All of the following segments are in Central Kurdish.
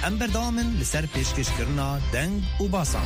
ام بردامن لسر پیشکش کرنا دنگ و باسان.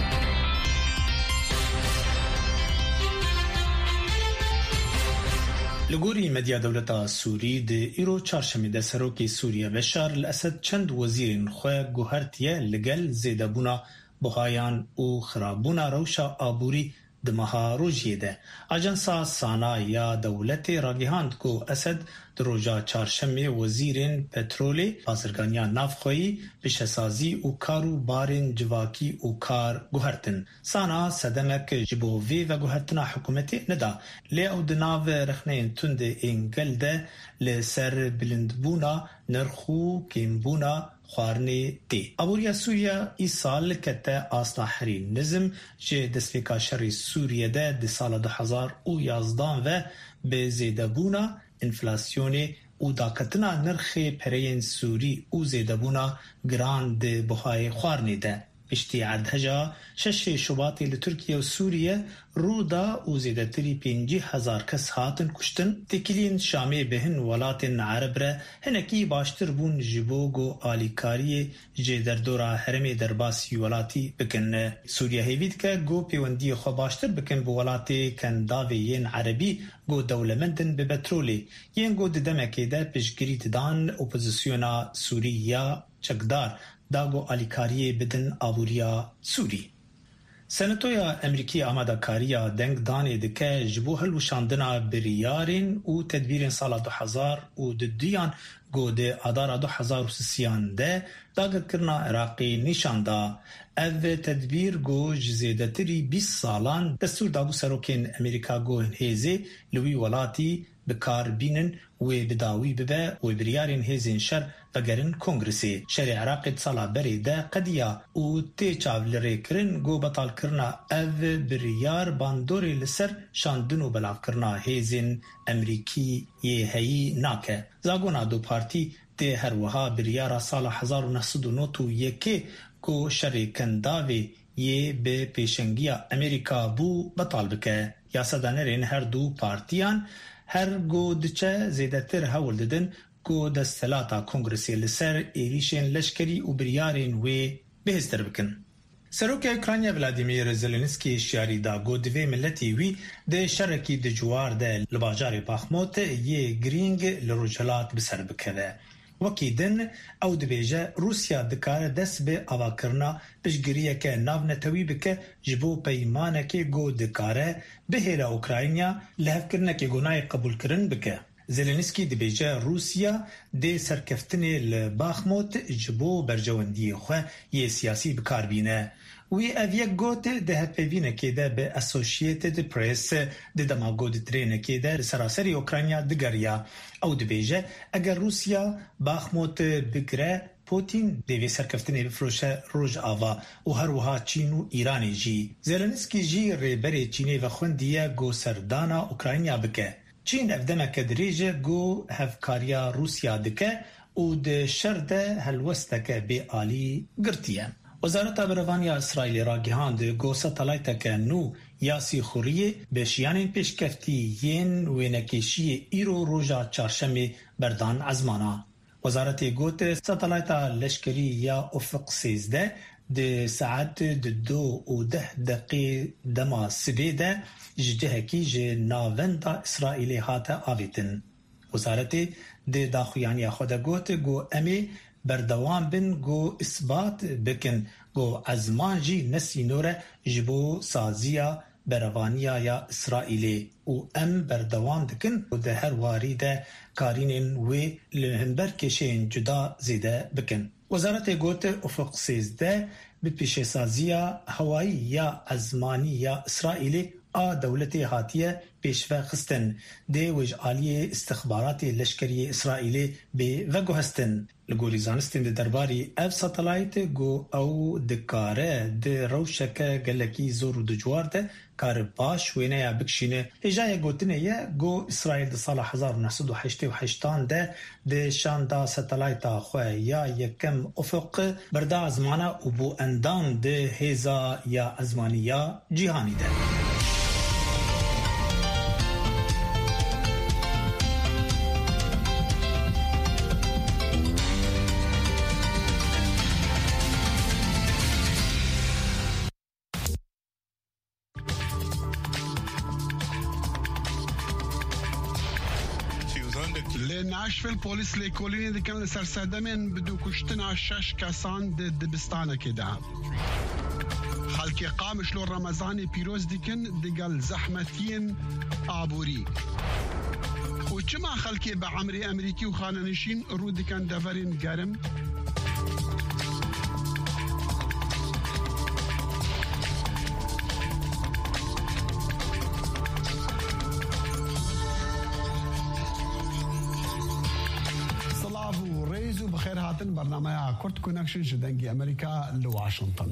لگوری مدیا دولتا سوری ده ایرو چارشمی ده سروکی سوریه بشار الاسد چند وزیرین خواه گوهرتیه لگل زیده بونا بحایان و خرابونا روشا آبوری دمها روژیه ده. اجنسا سانا یا دولت راگیهاند کو اسد دروجا چارشمی وزیرین پترولی بازرگانیا نافخویی بشسازی و کارو بارین جواکی و کار گوهرتن. سانا صدمک جبووی و گوهرتنا حکومتی ندا. لی او دناو رخنین تند انگل ده لسر بلندبونا نرخو کیمبونا خوارنی دی. ابوریا سوریا ای سال کته آسلاحری نظم جه دستفیکا شری سوریه ده سال 2011 و به زیده بونا انفلاسیونی او داکتنا نرخ پرین سوری او زیده بونا گراند بهای خوارنی ده. پشتی عدهجا 6 شباطی لترکیه و سوریه رودا و زیدتری 50,000 کس هاتن کشتن تکلین شامی بهن ولاتن عرب را هنکی باشتر بون جبوگو آلیکاری جدردورا حرمی درباسی ولاتی بکن. سوریه هیوید که گو پیوندی خو باشتر بکن بو ولاتی کنداوی ین عربی گو دولمندن به بترولی ین گو دمکی ده پشگریت دان اپوزیسیونا سوریه چکدار داگو آلیکاری بدن آبوریا سوری. سنتویا امریکی آمادکاریا دنگ دانی دکه جبو هلوشاندنا بریارین و تدبیرین سال 2002 گو ده آدار 2003 ده داگت کرنا عراقی نشانده. او تدبیر گو جزیدتری 20 سالان دستور داگو سروکین امریکا گو هیزی لوی ولاتی بکار بینن و بداوی ببه و بریارین هیزین شر بگرن کنگرسی. شر عراق سالا بری ده قدیا و تی چاولری کرن گو بطال کرنا او بریار باندوری لسر شاندن و بلاف کرنا هیزین امریکی یه هی ناکه. زاگونا دو پارتی تی هر وها بریارا سال 1991 گو شر کنداوی یه به پیشنگیا امریکا بو بطال بکه. یا سدانرین هر دو پارتیان هر گو دچه زیدتر هول ددن گو دستلاتا کنگرسی لسر ایریشن لشکری و بریارین وی بهستر بکن. سروک اوکراینیا ولادیمیر زلنسکی شیاری دا گو دوی ملتی وی ده شرکی ده جوار ده لباجار باخموت یه گرینگ لروجلات بسر بکره. وکی دن او دبیجه روسیا دکار دست به آواکرنا پشگریه که ناو نتوی بکه جبو پیمانه که گو دکاره بهیره اوکراینیا لحف کرنه که گناه قبول کرن بکه. زلنسکی دبیجه روسیا ده سرکفتنی لباخموت جبو برجواندی خواه یه سیاسی بکار بینه. وی اویک گوت ده هپوینه که ده به اسوشیتد پریس ده دماغود ترینه که ده سراسری اوکراینیا دگریا او دبیجه اگر روسیا باخموت بگره پوتین دوی سرکفتنی بفروشه روژ آوا و هر وها چین و ایرانی جی. زلنسکی جی ریبری چینی و خوندیه گو سردانا اوکراینیا بکه. چین افدمه که دریجه گو هفکاریا روسیا دکه و ده شرده هلوسته به آلی گرتیه. وزارت بروانیا اسرائیل را گهاند گو ساتلایت که نو یاسی خوریه به شیانین پیشکفتی ین و نکیشی ایرو روژا چارشمی بردان ازمانا. وزارت گوت ساتلایت لشکری یا افق 13 ده ساعت 2:10 دما سبیده جدهکی جه ناوند اسرائیلی هاته آویتن. وزارت ده داخویانی خود گوت گو امی بردوام بن گو اثبات بکن گو ازمان جی نسی نوره جبو سازیا بروانیا یا اسرائیلی و ام بردوام دکن و ده هر واری ده کارینین و لهنبر کشین جدا زیده بکن. وزارت گوت افق 13 به پیش سازیا هوایی یا ازمانی یا اسرائیلی دولت هاتیه پیشوا خستن ده وجعالی استخبارات لشکری اسرائیلی به وگو هستن. لگولی زانستین ده درباری اف ساتلایت گو او دکاره ده روشک گلکی زور و دجوار ده کار باش وینه یا بکشینه. هجای گوتنه یه گو اسرائیل ده سال 1988 ده شان ده ساتلایت خواه یا یکم افق برده ازمانه و بو اندام ده هیزا یا ازمانی یا جیهانی ده. لناشفیل پۆلیس لێکۆڵینی دەکەن لەسەر سەردەمێن بدووکوشتنا 6 کەسان دبستانەکێدا. خەڵکی قامش لۆ ڕەمەزانی پیرۆز دیکن دەگەڵ زەحمەتیین ئابووری. و چما خەڵکی بە عەمری ئەمریکی و خانەنشین ڕوو دکەن دەڤەرین گەرم؟ بخير هاتن برنامج كورت كونكشن جدنجي أمريكا لواشنطن.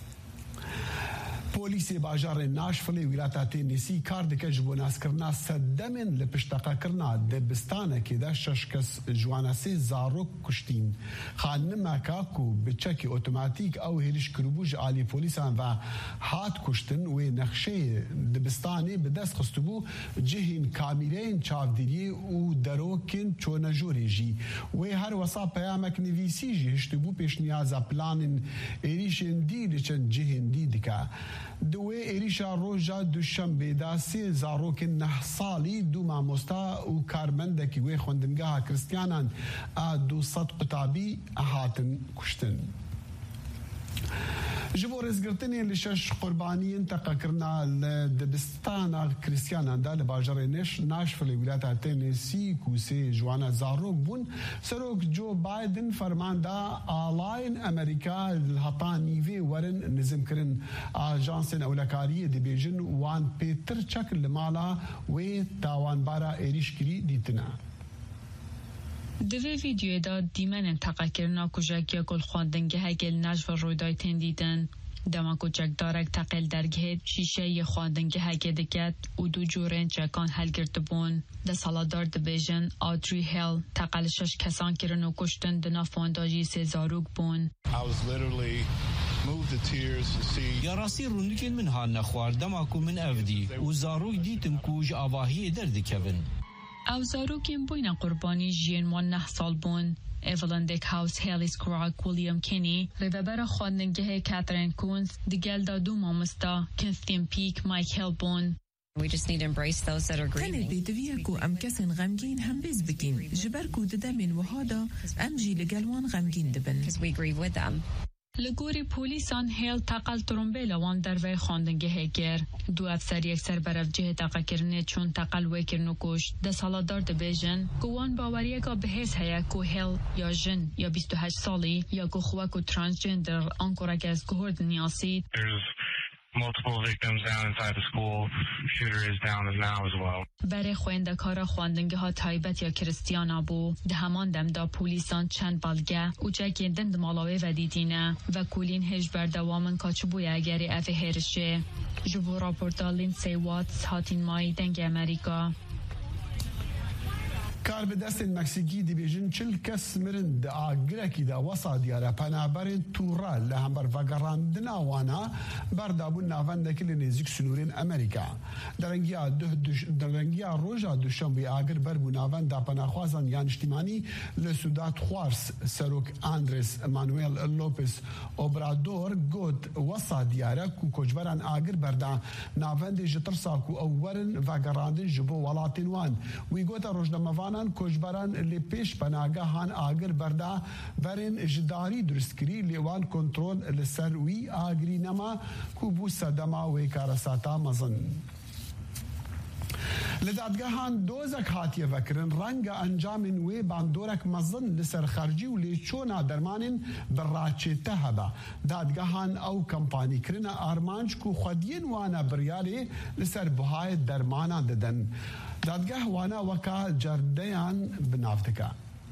پۆلیسی باژارê ناشفلê wîlata Tennessee kar dike ji bo naskirina seddemên li pişteqekirina dibistanekê de 6 kes ji wan sê zarok kuştîn. Xanimeka ku bi çekî otomatîk ew hêrîşkiribû ji alî polîsan ve hat kuştin wê nexşeyê dibistanê bi dest xistibû cihên kamîreyên çavdîriyê û derokên çonejorê jî. Wê her wesa peyamek nivîsî jî hiştibû pêşniyaza planên êrîşên dî li çend cihên dî dike. دوی ایریشا روژا دوشنبه دا 3 زاروکن 9 سالی دو مامۆستا و کارمەندێکی وێ خوێندنگەها کریستیانان 200 قوتابی هاتن کوشتن. ji bo rêzgirtinê li 6 qurbaniyên teqekirina li dibistana kiristiyanan da li bajarê Nashville wîlata Tennessee ku sê ji wan zarok bûn, Serok Joe Biden ferman da alayên Amerîka li heta nîvê werin nizmkirin. Ajansên ewlekariyê dibêjin wan pêtir çek li mala wê tawanbara êrîşkirî dîtine. Di vê vîdyoyê de dîmenên teqekirina kujekiya gulxwandingehe gel Nashville Roydayê tên dîtin. Dema ku çekdarek teqel dergehê şîşeyê xwandingehekê diket û du corên çekan helgirtibûn. Desaladar dibêjin Audrey Hill teqel 6 kesan kirin û kuştin di nav fonda jî 3 zarok bûn. Ya rastî rûnikên min hatine xwar dema ku min ev dî û zarok dîtim ku ji avahiyê derdikevin. Ew zarokên bûyne qurbanî jiyên wan 9 sal bûn. Evelyn Dickhouse, Haley Scrogg, William Kinney, rêvebera xwandingehê Catherine Coons, di gel da du mamosta Cynthia Peak, Mike Hill bûn. We just need to embrace those that are grieving. Tenê pêdiviya ku em kesên xemgîn hembêz bikin, ji ber ku di demên wiha da em jî li gel wan xemgîn dibin. Because we grieve with them. Li gorî polîsan Hill teqel trombêla wan dervey xwandingehê kir. Du efser yekser berevcihê teqekirinê çûn teqel wê kirin û kuşt. Desaladar dibêjin ku wan baweriyeka bihêz heye ku Hill ya jin ya 28 salî ya ku xwe ku transgender an kurek ez guhur dinyasî. Multiple victims down inside the school. Shooter is down now as well. Berê xwendekara xwandingeha taybet ya kiristiyana bû. Di heman demda polîsan çend balge û çekên din di mala wê vedîtîne ve kulîn hêj berdewamên kaçibûya gerê evê hêrişê. Ji bo raporta Lindsay Watts hatîn mayî dengê Amerîka. کار به دست مکسیکی دیبیجن 40 کس مرن د آگرکی دا وسا دیاره پنابرین تورا لهمبر وگراندن آوانا بردابون ناوندکی لنزیک سنورین امریکا. درنگیا روژا دوشنبه آگر بربو ناوند دا پناخوازان یان اجتماعی لسودات خوارس سروک آندرس مانویل لوپس اوبرادور گود وسا دیاره کو کجبران آگر بردا ناوند جترسا کو اورن وگراندن جبو ولاتین وان وی گوتا روژناموان کوچبران لی پیش پناهگاهان آگر بردا برین جداری درستکری لیوان کنترل لسروی آگری نما کوبو صدما و کارساتا مزن. لدادگاهان دوزک هاتیه وکرن رنگ انجام وی باندورک مزن لسر خرجی و لیچونا درمانین براچه تهبا. دادگاهان او کمپانی کرن آرمانج کو خودین وانا بریالی لسر بهای درمانان ددن. دادگاه وانا وکا جردیان بنافتکا.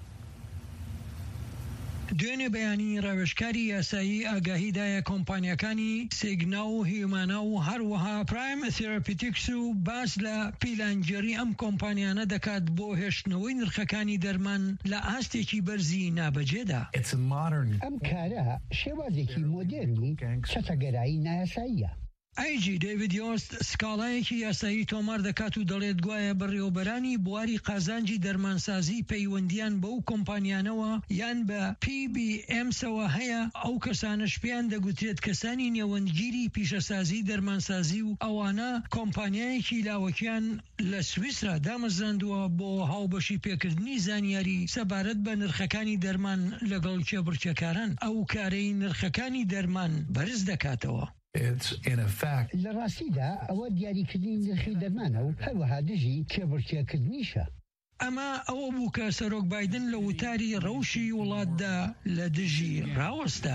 دوێنێ بەیانی ڕێوەشکاری یاسایی ئاگاهیدایە کۆمپانیەکانی سیگنا و هیومانا و هەروەها پرایم تێراپیوتیکس و باس لە پیلانجێری ئەم کۆمپانیانە دەکات بۆ هێشتنەوەی نرخەکانی دەرمان لە ئاستێکی بەرزی نابەجێدا. ئەم کارە شێوازێکی مۆدێرنی چەتەگەرایی نایاساییە. ئایجی دەیڤید یۆست سکاڵایەکی یاسایی تۆمار دەکات و دەڵێت گوایە بەڕێوەبەرانی بواری قازانجی دەرمانسازی پەیوەندیان بەو کۆمپانیانەوە یان بە PBMسەوە هەیە. ئەو کەسانش پێیان دەگوترێت کەسانی نێوەندگیری پیشەسازی دەرمانسازی و ئەوانە کۆمپانیایەکی لاوەکیان لە سویسرا دامەزراندووە بۆ هاوبەشی پێکردنی زانیاری سەبارەت بە نرخەکانی دەرمان لەگەڵ کێبڕکێکاران. ئەو کارەی نرخەکانی دەرمان بەرز دەکاتەوە. لە ڕاستیدا ئەوە دیاریکردنی نرخی دەرمانە و هەروەها دژی کێبڕکێکردنیشە. ئەمە ئەوە بوو کە سەرۆک بایدن لە وتاری ڕەوشی وڵاتدا لە دژی ڕاوەستا.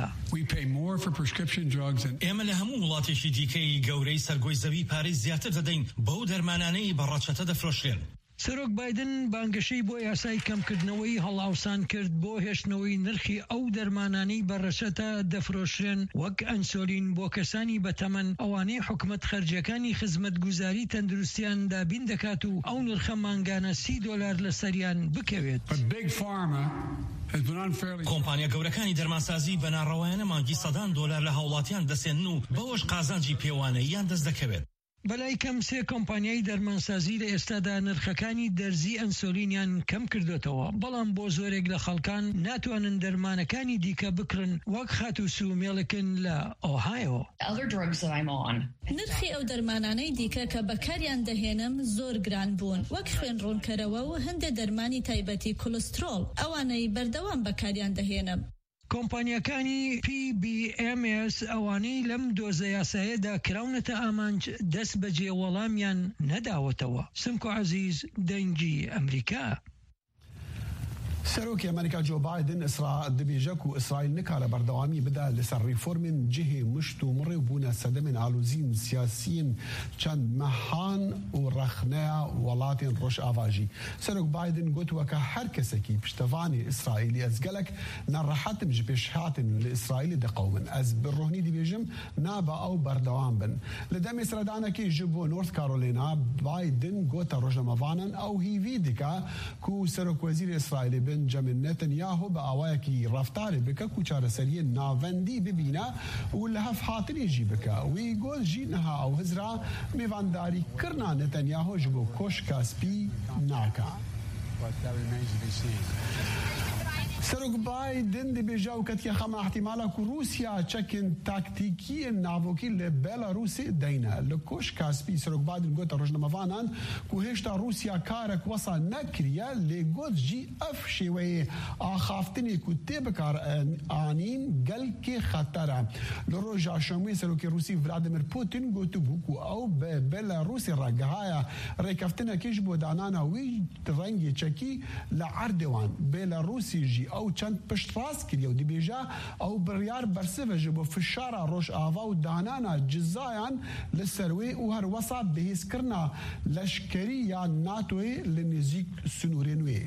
ئێمە لە هەموو وڵاتێکی دیکەی گەورەی سەرگۆی زەوی پارەی زیاتر دەدەین بەو دەرمانانەی بەڕەچەتە دەفرۆشرێن. سەرۆک بایدن بانگەشەی بۆ یاسای کەمکردنەوەی هەڵاوسان کرد بۆ هێشتنەوەی نرخی ئەو دەرمانانەی بەڕەشەتە دەفرۆشرێن وەک ئەنسۆلین بۆ کەسانی بەتەمەن ئەوانەی حکومەت خەرجیەکانی خزمەتگوزاری تەندروستیان دابین دەکات و ئەو نرخە مانگانە $30 لە سەریان بکەوێت. کۆمپانیا گەورەکانی دەرمانسازی بە ناڕەوایانە مانگی $100 لە هاوڵاتیان دەسێنن و بەوەش قازانجی پێوانەییان دەست دەکەوێت. بەلای کەم سێ کۆمپانیای دەرمانسازی لە ئێستادا نرخەکانی دەرزی ئەنسۆلینیان کەم کردوێتەوە، بەڵام بۆ زۆرێک لە خەڵکان ناتوانن دەرمانەکانی دیکە بکڕن وەک خاتووس و مێڵکن لە ئۆهایۆ. نرخی ئەو دەرمانانەی دیکە کە بەکاریان دەهێنم زۆر گران بوون، وەک خوێن ڕوونکەرەوە و هەندێک دەرمانی تایبەتی کۆلسترۆل ئەوانەی بەردەوام بەکاریان دەهێنم. کۆمپانیەکانی PBMS ئەوانەی لەم دۆزە یاسایەدا کراونەتە ئامانج دەست بەجێ وەڵامیان نەداوەتەوە. سمکۆ عەزیز، دەنگی ئەمریکا. سەرۆکی ئەمریکا جۆ بایدن دەبێژە و ئیسرائیل نکارە بەردەوامی بدا لەسەر ریفۆرمên cihê مشت û mirê bûne sedemên alozîn siyasiyên çend mehan û rexneya welatên Rojavajî. Serok Biden got weke her kesekî piştevanê İsraîlî ez gelek nerehetim ji pêşhatên li İsraîlê diqewmin. Ez bi ruhnî dibêjim nabe ew berdewam bin. Li demê seredanekê ji bo North Carolina Biden gota rojnamevanan ew hîvî dike ku Serokwezîrê İsraîlê Benjamin Netanyahu به ئاوایەکی ڕفتارێ بکە و چارەسەریە ناوەندی ببینە و لە هەف هاتنێ ژی بکە. وی گۆت ژی نەها ئەو هزرا میوانداری کردنا نەتەنیاهۆ ji بۆ کۆشکا سپی ناکە. سەرۆک بایدن دەبێژە و کەتیە خەمە احتیمالە ku رووسیا çekên taktîkiyên navokî li Belarusê deyne. Li Koşka Spî Serok Biden gota rojnamevanan ku hêşta Rusya karek wesa nekiriye lê got jî ev şêweyê axaftinê ku tê bikar anîn gelkê xeter e. Li roja şemê Serokê Rûsî Vladimir Putin gotibû ku ew bi Belarusê re gihaya rêkeftinekê ji bo danana wî rengê çekî li erdê wan. Belarusî jî ئەو چەند پشت ڕاست کردیە و دەبێژە ئەو بڕیار بەرسەوە ji bo fişara Rojava û danana cizayan li ser wê û herwesa bihêzkirina leşkerî ya NATOyê li nêzik sunûrên wê.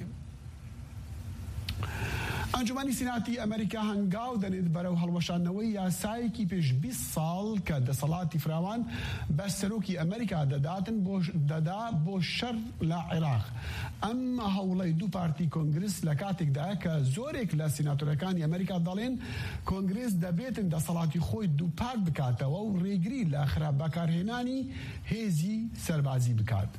ئەنجومەنی سیناتی ئەمریکا هەنگاو دەنێت بەرەو هەڵوەشانەوەی یاسایەکی پێش 20 ساڵ کە دەسەڵاتی فراوان بە سەرۆکی ئەمریکا دەدا بۆ شەر لە عێراق. ئەم هەوڵەی دوو پارتی کۆنگرس لە کاتێکدایە کە زۆرێک لە سیناتۆرەکانی ئەمریکا دەڵێن کۆنگرس دەبێتن دەسەڵاتی خۆی دووپات بکاتەوە و ڕێگری لە خراپ بەکارهێنانی هێزی سەربازی بکات.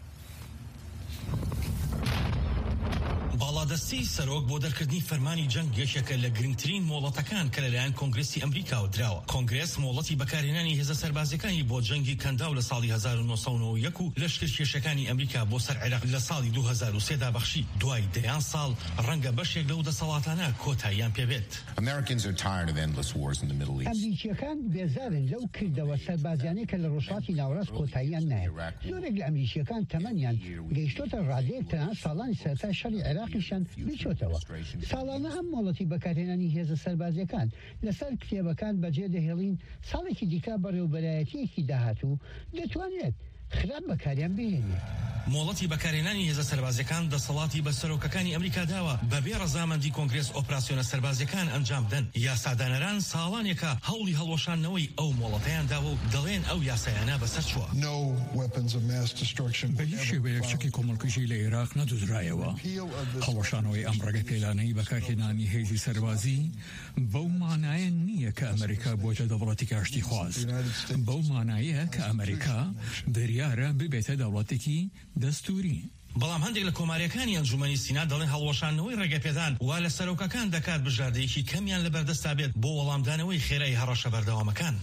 باڵادەستی سەرۆک بۆ دەرکردنی فەرمانی جەنگ یەکێکە لە گرنگترین مۆڵەتەکان کە لەلایەن کۆنگرسی ئەمریکاوە دراوە. کۆنگرس مۆڵەتی بەکارهێنانی هێزە سەربازیەکانی بۆ جەنگی کەنداو لە ساڵی 1991 و لەشکرکێشەکانی ئەمریکا بۆ سەر عێراق لە ساڵی 2003 دا بەخشی. دوای دەیان ساڵ ڕەنگە بەشێک لەو دەسەڵاتانە کۆتاییان پێبێت. ئەمریکیەکان بێزارن لەو کردەوە سەربازیانەی کە لە ڕۆژهەڵاتی ناوەڕاست کۆتاییان نایە. زۆرێک لە ئەمریکیەکان تەمەنیان گەیشتۆتە ڕادەیەک تەنها ساڵانی سەرەتا شەڕی عێراقیشان بچۆتەوە. ساڵانە ئەم مۆڵەتی بەکارهێنانی هێزە سەربازیەکان لەسەر کتێبەکان بەجێ دەهێڵین ساڵێکی دیکە بەڕێوەبەرایەتیەکی داهاتوو دەتوانێت خراپ بەکاریان بهێنێ. مۆڵەتی بەکارهێنانی هێزە سەربازیەکان دەسەڵاتی بە سەرۆکەکانی ئەمریکا داوە بەبێ ڕەزامەندی کۆنگرێس ئۆپراسیۆنە سەربازیەکان ئەنجام بدەن. یاسادانەران ساڵانێکە هەوڵی هەڵوەشانەوەی ئەو مۆڵەتەیان داوە و دەڵێن ئەو یاسایانە بەسەر چووە. بە هیچ شێوەیەک چەکی کۆمەڵکوژی لە عێراق نەدوزرایەوە. هەڵوەشانەوەی ئەم ڕێگەپێلانەی بەکارهێنانی هێزی سەربازی بەو مانایە نییە کە ئەمریکا بۆتە دەوڵەتی کاشتی خواست. بەو مانایە کە ئەمریکا بریارە ببێتە دەوڵەتێکی دەستوری. بەڵام هەندێک لە کۆماریەکانی ئەنجومەنی سینا دەڵێن هەڵوەشانەوەی ڕێگەپێدان وا لە سەرۆکەکان دەکات بژاردەیەکی کەمیان لە بەردەستا بێت بۆ وەڵامدانەوەی خێرای هەڕەشە بەردەوامەکان.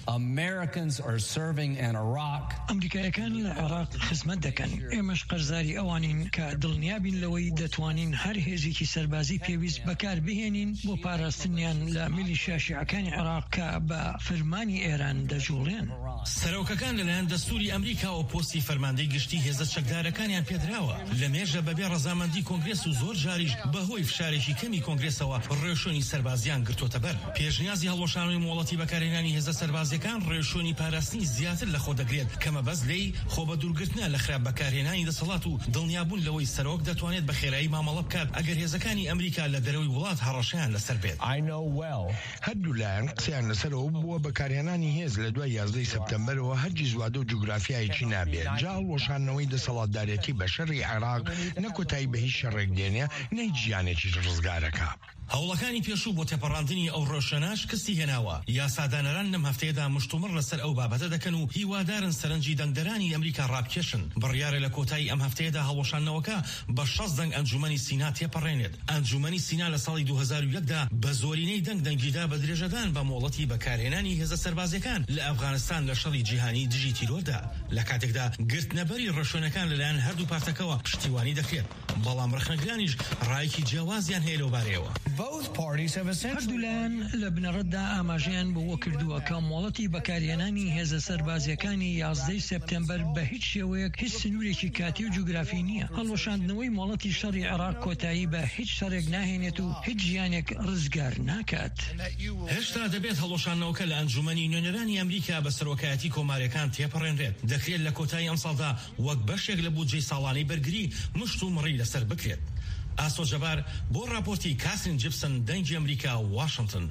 ئەمریکایەکان لە عێراق خزمەت دەکەن. ئێمەش قەرزاری ئەوانین کە دڵنیابین لەوەی دەتوانین هەر هێزێکی سەربازی پێویست بەکار بهێنین بۆ پاراستنیان لە میلیشیا شیعەکانی عێراق کە بە فەرمانی ئێران دەجوڵێن. سەرۆکەکان لەلایەن دەستوری ئەمریکا و پۆستی فەرماندەی گشتی هێزە چەکدارەکانیان پێدراوە. لە مێژە بەبێ ڕەزامەندی کۆنگرێس و زۆر جاریش بەهۆی فشارێکی کەمی کۆنگرێسەوە ڕێشۆنی سەربازیان گرتوۆتە بەر. پێشنیازی هەڵوەشانەوەی مۆڵەتی بەکارهێنانی هێزە سەربازیەکان ڕێشۆنی پاراستنی زیاتر لە خۆ دەگرێت کەمە بەس لێی خۆ بە دوورگرتنە لە خراپ بەکارهێنانی دەسەڵات و دڵنیابوون لەوەی سەرۆک دەتوانێت بە خێرایی مامەڵە بکات ئەگەر هێزەکانی ئەمریکا لە دەرەوەی وڵات هەڕەشەیان لەسەر بێت. هەردوو لایەن قسەیان لەسەرەوە بووە بەکارهێنانی هێز لە دوای 11 سەپتەمبەرەوە هەرگیز وادە و جوگرافیایەکی نابێت. جا هەڵوەشانەوەی دەسەڵاتدارەتی بە شەڕی عێراق نەکۆتایی بە هیچ شەڕێک دێنێ نەی گیانێکیش ڕزگارەکە. هەوڵەکانی پێشوو بۆ تێپەڕاندنی ئەو ڕۆشەناش کەستی هێناوە. یاسادانەران لەم هەفتەیەدا مشتومڕ لەسەر ئەو بابەتە دەکەن و هیوادارن سەرنجی دەنگدەرانی ئەمریکا ڕابکێشن. بڕیارە لە کۆتایی ئەم هەفتەیەدا هەڵوەشانەوەکە بە 6 دەنگ ئەنجومەنی سینا تێپەڕێنێت. ئەنجومەنی سینا لە ساڵی 2001دا بە زۆرینەی دەنگیدا بە درێژەدان بە مۆڵەتی بەکارهێنانی هێزە سەربازیەکان لە ئەفغانستان لە شەڕی جیهانی دژی تیرۆردا. لە کاتێکدا گرتنەبەری ڕێشۆنەکان لەلایەن هەردوو پارتەکەوە پشتیوانی دەکرێت. بەڵام ڕخنەگرانیش ڕایەکی جیاوازیان هەیە لەو بارەیەوە. هەردوو لایەن لە بنەڕەتدا ئاماژەیان بەوە کردووە کە مۆڵەتی بەکارهێنانی هێزە سەربازیەکانی 11 سپتەمبەر بە هیچ شێوەیەک هیچ سنوورێکی کاتی و جوگرافی نییە. هەڵوەشاندنەوەی مۆڵەتی شەڕی عێراق کۆتایی بە هیچ شەڕێک ناهێنێت و هیچ ژیانێک ڕزگار ناکات. هێشتا دەبێت هەڵوەشانەوەکە لە ئەنجومەنی نوێنەرانی ئەمریکا بە سەرۆکایەتی کۆماریەکان تێپەڕێنرێت. دەکرێت لە کۆتایی ئەم ساڵدا وەک بەشێک لە بودجەی ساڵانەی بەرگری مشت و مڕی لەسەر بکرێت. ئاسۆ جەبار بۆ راپۆرتی کاسرین جیبسن دەنگی ئەمریکا واشنگتن.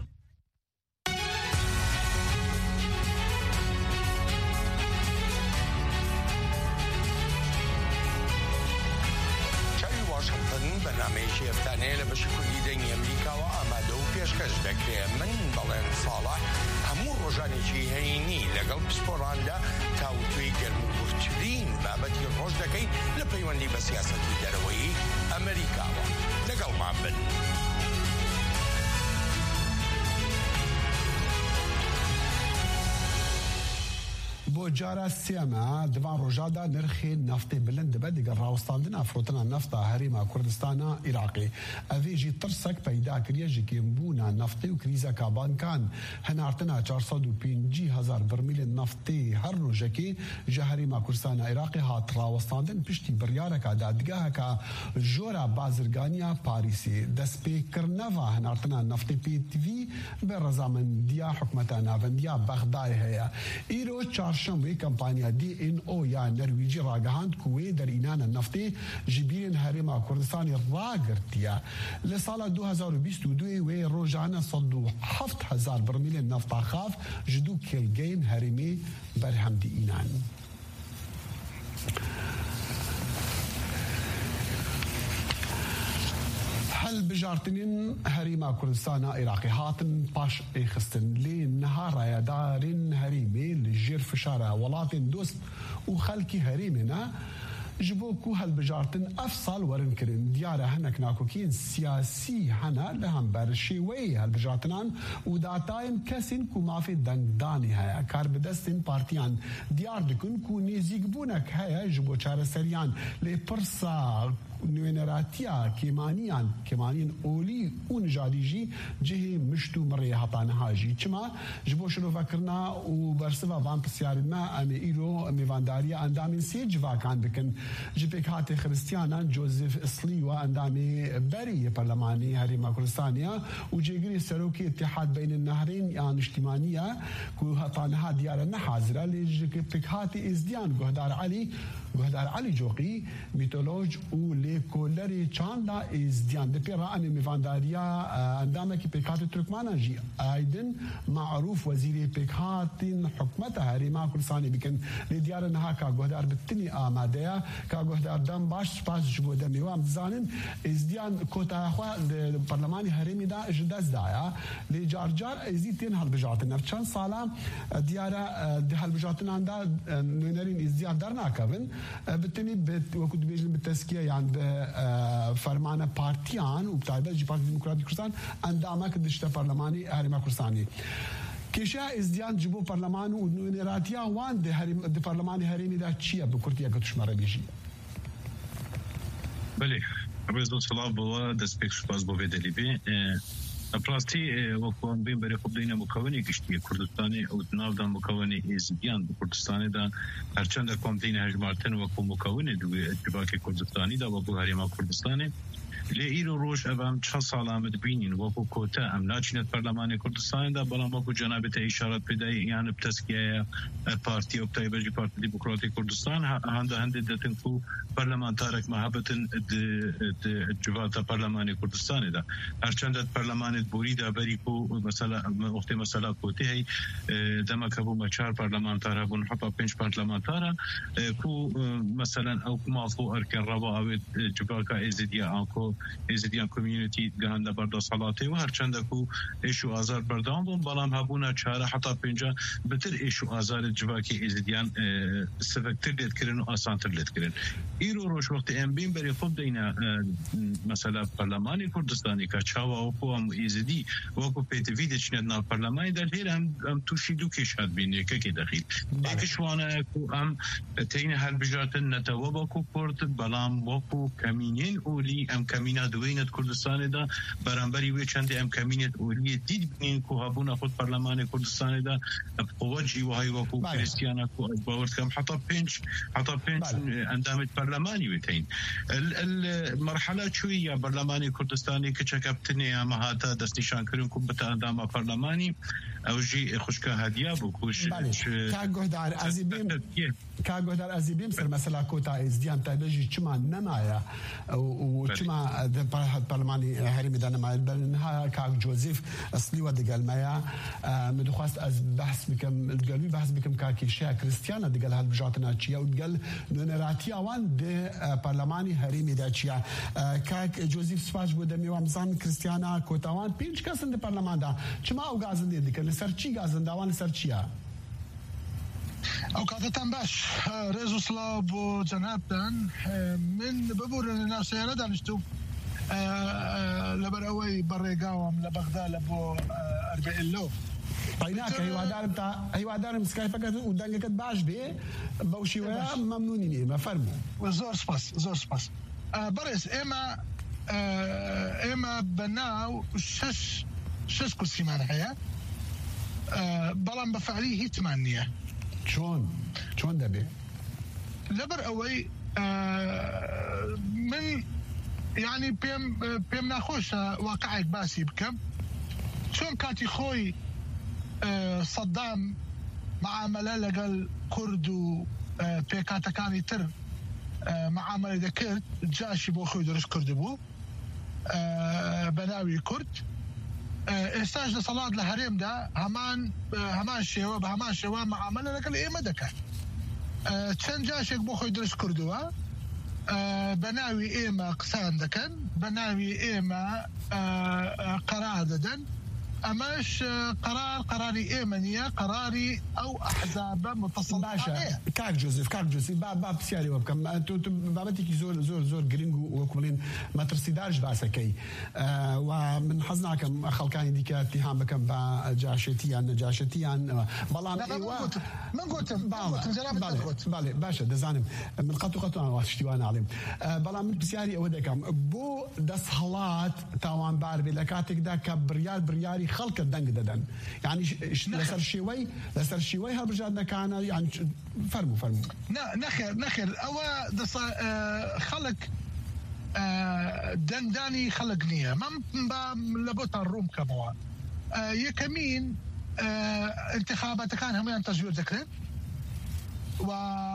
چاوی واشنگتن بەنامەیەکی هەفتانەیە لە بەشی کوردی دەنگی ئەمریکاوە ئامادە و پێشکەش دەکرێت. من بەڵێن ساڵح هەموو ڕۆژانێکی هەینی لەگەڵ پسپۆڕاندا تاوتوێی گەرموترین بابەتی ڕۆژ دەکەین لە پەیوەندی بە سیاسەتی دەرەوەی ئەمریکاوە. لەگەڵمان بن. بۆ جارە سێمە دوان ڕۆژادا نرخی نفتی بلند دەبێت لەگەڵ ڕاوەستاندنا فرۆتنە نفتا هەرێما کوردستانە عێراقی. ئەڤێژی ترسەک پەیدا کریە ji kêmbûna neftê û krîzeka bankan hinartina 450,000 bermîlên neftê her rojekê ji herêma Kurdistana Iraqê hat rawestandin piştî biryareka dadgeheka jora bazirganiya Parîsê. Destpêkirneva hinartina neftê pêtivî bi rezamendiya hikûmeta navendiya Bexdayê heye. Îro çarşembê kampanya DNO ya Nerwîcî ragihand ku wê derînana neftê ji bîrên herêma Kurdistanê ragirtiye. Li sala 2022 wê rojane 107,000 bermîlên nefta xaf ji du kêlgeyên herêmê berhem dîînan. هەڵبژارتنین هەرێما کوردستانە عێراقی هاتن پاش ئێخستن لێ نەها ڕایەدارین هەرێمێ li jêr fişara welatên dost û xelkî herêmê ji bo ku هەڵبژارتن ev sal werin kirin. Diyar e hinek nakokiyên siyasî hene li hember şêweyê هەڵبژارtinan û datayên kesên ku mafê dengdanê heye kar bi destên partiyan diyar dikin ku nêzîkbûnek heye ji bo çareseriyan lê pirsa نوێنەراتیا کێمانین ئۆلی و نژادیژی جهێ مشت و مڕێ هەپانەهاژی چما ji bo şirovekirina û bersiva van pirsiyarî me em ê îro mêvandariya endamên sê civakan dikin ji pêkhatê xristiyanan Joseph Islî wa endamê berî Parlemanê Herêma Kurdistanê û cêgirê serokê İttihad Beynên Nehrên ya Niştimaniye ku hepaniha diyare nehazir e lê ji pêkhatê êzdiyan Guhdar Ali Coqî mîtoloj û lêkolerê çanda êzdiyan di pê ra em ê mêvandariya endamekî pêkhatê Türkmanan jî aydin معروف وزیر پێکهاتین حکومەتە هەرێما کوردستانی بکەن لێ دیارە نەها کاگۆهدار بتنی ئامادەیە کاگۆهداردان باش سپاس ji بۆ دەمێوام بزانن ئێزدیان کۆتایخوا پەرلەمانی هەرێمیدا ji دەستدایە لێ جارجار ئێزی تێن هەڵبژاتن چەند ساڵە دیارە هەڵبژاتناندا نوێنەرین ئێزدیان دەرناکەون بتنی وەکو دبێژن بە تەسکیە یان بە فەرمانە پارتیان و تایبەت ji Partî Demokratîk Kurdistan endameke dişte Parlemanê Herêma Kurdistanê کێشا ئێزدیان ji bo Parleman û nûneratiya wan di Parlemanê Herêmê de çi ye bi Kurtiyeke tuşmare bêjî Belê ew zû silav bû destpêk spas bo vê delîbê Plasî wekû em bên berê xwe bidîne mukawinê giştî Kurdistanê û di nav da mukawinê êzdiyan bi Kurdistanê de herçend kom tîne hejmartin wekû mukawinê di wê civakê Kurdistanî de wekû Herêma Kurdistanê لێ ئیرۆ ڕۆژ ئەڤام چەند ساڵامت بینین وەکو کۆتە ئەم ناچینێت پەرلەمانی کوردستاندا بەڵام وەکو جەنابێتە ئیشارەت پێدای یانە تەسکیایە پارتی و تایبەتی پارتی دیموکراتی کوردستان هەندێک دەتن و پەرلەمانتارێک مەهابەتن جواتە پەرلەمانی کوردستانێدا هەرچەندە پەرلەمانێت بوریدا بەری و وەختی مەسەلا کۆتی هەی دەمەکە بوو مەچار پەرلەمانتارە بوون حتا 5 پەرلەمانتارە کو مەسەلەن ئەو مافۆ ئەرکێن ڕەوا ئەوێت جوواکە ئێزیدیا ئانکۆ ئێزیدیان کۆمیونیتی گەهەندە بەردەسەڵاتی و هەرچەندە و ئێش و ئازار بەردەوام بوون بەڵام هەبوونە چارە حتا 5 بتر ئێش و ئازارت جوواکی ئێزیدیان سەبەکتر لێتکردن و ئاسانتر لێتکردن ئیرۆ ڕۆژ وەختی ئەم بین بەرێ خۆ بدەینە مەسەلا پەرلەمانی کوردستانی کە چاوە وەکو ئەم ئێزیدی وەکو پێتڤی دەچنێت ناو پەرلەمانی دەرهێرە ئەم تووشی دوو کێشات بین یەکێکی دەخیل یەکیش وانەیە و ئەم تەینە هەڵبژاتن نەتەوە وەکو کورد بەڵام وەکو کەمینێن ئۆلی ئەم کەمینە دوێنێت کوردستانێدا بەرامبەری وێ چەندی ئەم کەمینێت ئۆلیە دید بین و هەبوونە خۆت پەرلەمانی کوردستانێدا قوەجی وهای وەکو کریستیانە باوەردکەم حتا 5 ئەندامێت پەرلەمانی وێتین المرحلە چوویە بەرلەمانی کوردستانی کچەکە بتنەیە مەهاتە دەستنیشانکردن و بتە ئەندامە پەرلەمانی ئەوژی خوشکە هەدیا بوو کوش کاگۆدار ئەزی بیم سەر مەسەلا کۆتا ئێزدیان تایبەژی چمان نەمایە و چما پەرلەمانی هەرێمیدا نەمایە بەرنها کاک جۆزیف ئەسلیوە دەگەلمەیە من دەخواست ئەز بەحس بکەم دەگەلوی بەحس بکەم کا کێشەیە کریستیانە دەگەل هەڵبژاتنە چیە و دەگەل نوێنەراتی ئەوان دێ پەرلەمانی هەرێمیدا چیە کاک جۆزیف سپاس بۆ دەمێوان بزانن کریستیانە کۆتاوان 5 کەسن دە پەرلەماندا چما ئەو گازندێ دکەن لەسەر چی گازنداوان لەسەر چیە ئەو کاتتان باش ڕێز و سڵاو بۆ جەنابتان من ببوورن ناوسێرە دانیشتوم لەبەر ئەوەی بەڕێگاوم لە بەغدا لە بۆ ئەربعیلۆ قەیناکە هیوادارم سکایپەکەت و دەنگەکەت باش بێ بەو شێوەیە مەمنونی نێمە فەرموو زۆر سپاس بەڕێز ئێمە بەناو 6 کورسیمان هەیە بەڵام بەفعلی هیچمان نییە چۆن دەبێ لەبەر ئەوەی من یعنی پێم ناخۆشە واقعێک باسی بکەم چۆن کاتی خۆی سەدام معاملە لەگەڵ کورد و پێکاتەکانی تر معاملە دەکرد جاشی بۆ خۆی دروست کرده بوو بە ناوی کورد ئێستاش دەسەڵات لە هەرێمدا هەمان شێوە بە هەمان شێوە معاملە لەگەڵ ئێمە دەکات چەند جاشێک بۆ خۆی دروست کردووە بە ناوی ئێمە قسان دەکەن بە ناوی ئێمە قەرار دەدەن اماش قراري ايمانيه قراري او احزاب متصل باشا كاك جوزيف باب سياري وبكم انتو بابتك زور جرينجو وكملين ما ترسيدارش باسكي ومن حزنا كم خلقاني ديك اتهام بكم جاشتيان بلان ايوا من قلت بالي باشا دزانم من قطو انا واشتيوان عليهم بلان من بسياري اودكم بو دس حالات تاوان باربي لكاتك دا برياري خلق الدنق ددن يعني لسر شوي هالبرجادنا كان يعني فرموا نخر او دس خلق دنداني خلق نيه ما لبوتا الروم كموا يكمين انتخابات كان هم ينتجوا ذكرين و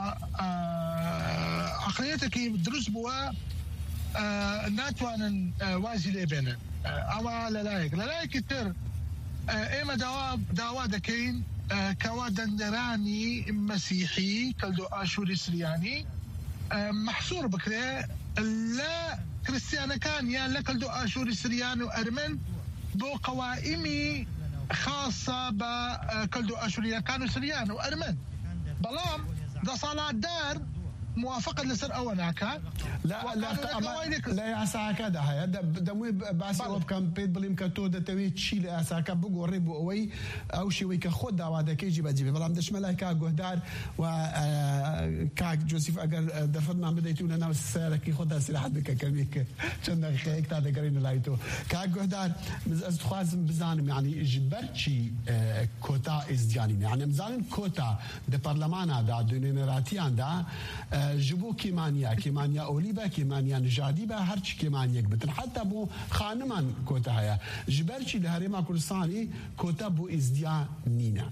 عقليتك دروس بوا ناتوان وازي لبنان او للايك تر ايما داوا دكين كوا دندراني مسيحي كالدو اشوري سرياني محصور بكري لا كريستيانا كان يا لكالدو اشوري سرياني وارمن بو قوائمي خاصة بكالدو اشوري كانوا سريان وارمن بلام ده صلاة دار موافقة لسر أوناكا لا يعساكا ده هيا دموي باسي وبكم بيت بليم كتو ده توي تشي لأساكا بقو ريبو أوي أو شوي كخود دعوا ده كيجي بجيبه بلام دش ملايكا قهدار وكاك جوزيف أجر دفرنا بديتونا ناو السيارة كي خودها سلاحات بك كميك شنو خيك تاع قرين لايتو كاك قهدار مز خوازم بزانم يعني جبرتشي كوتا ازدياني يعني مزانن كوتا ده برلمانا ده دونيراتيان ده جبو كيمانيا أوليبا كيمانيا نجاديبا هرش كيمانيا بتن حتى بو خانمان كوتا هيا جبرشي لهريما كردستاني كوتا بو ازديا نينا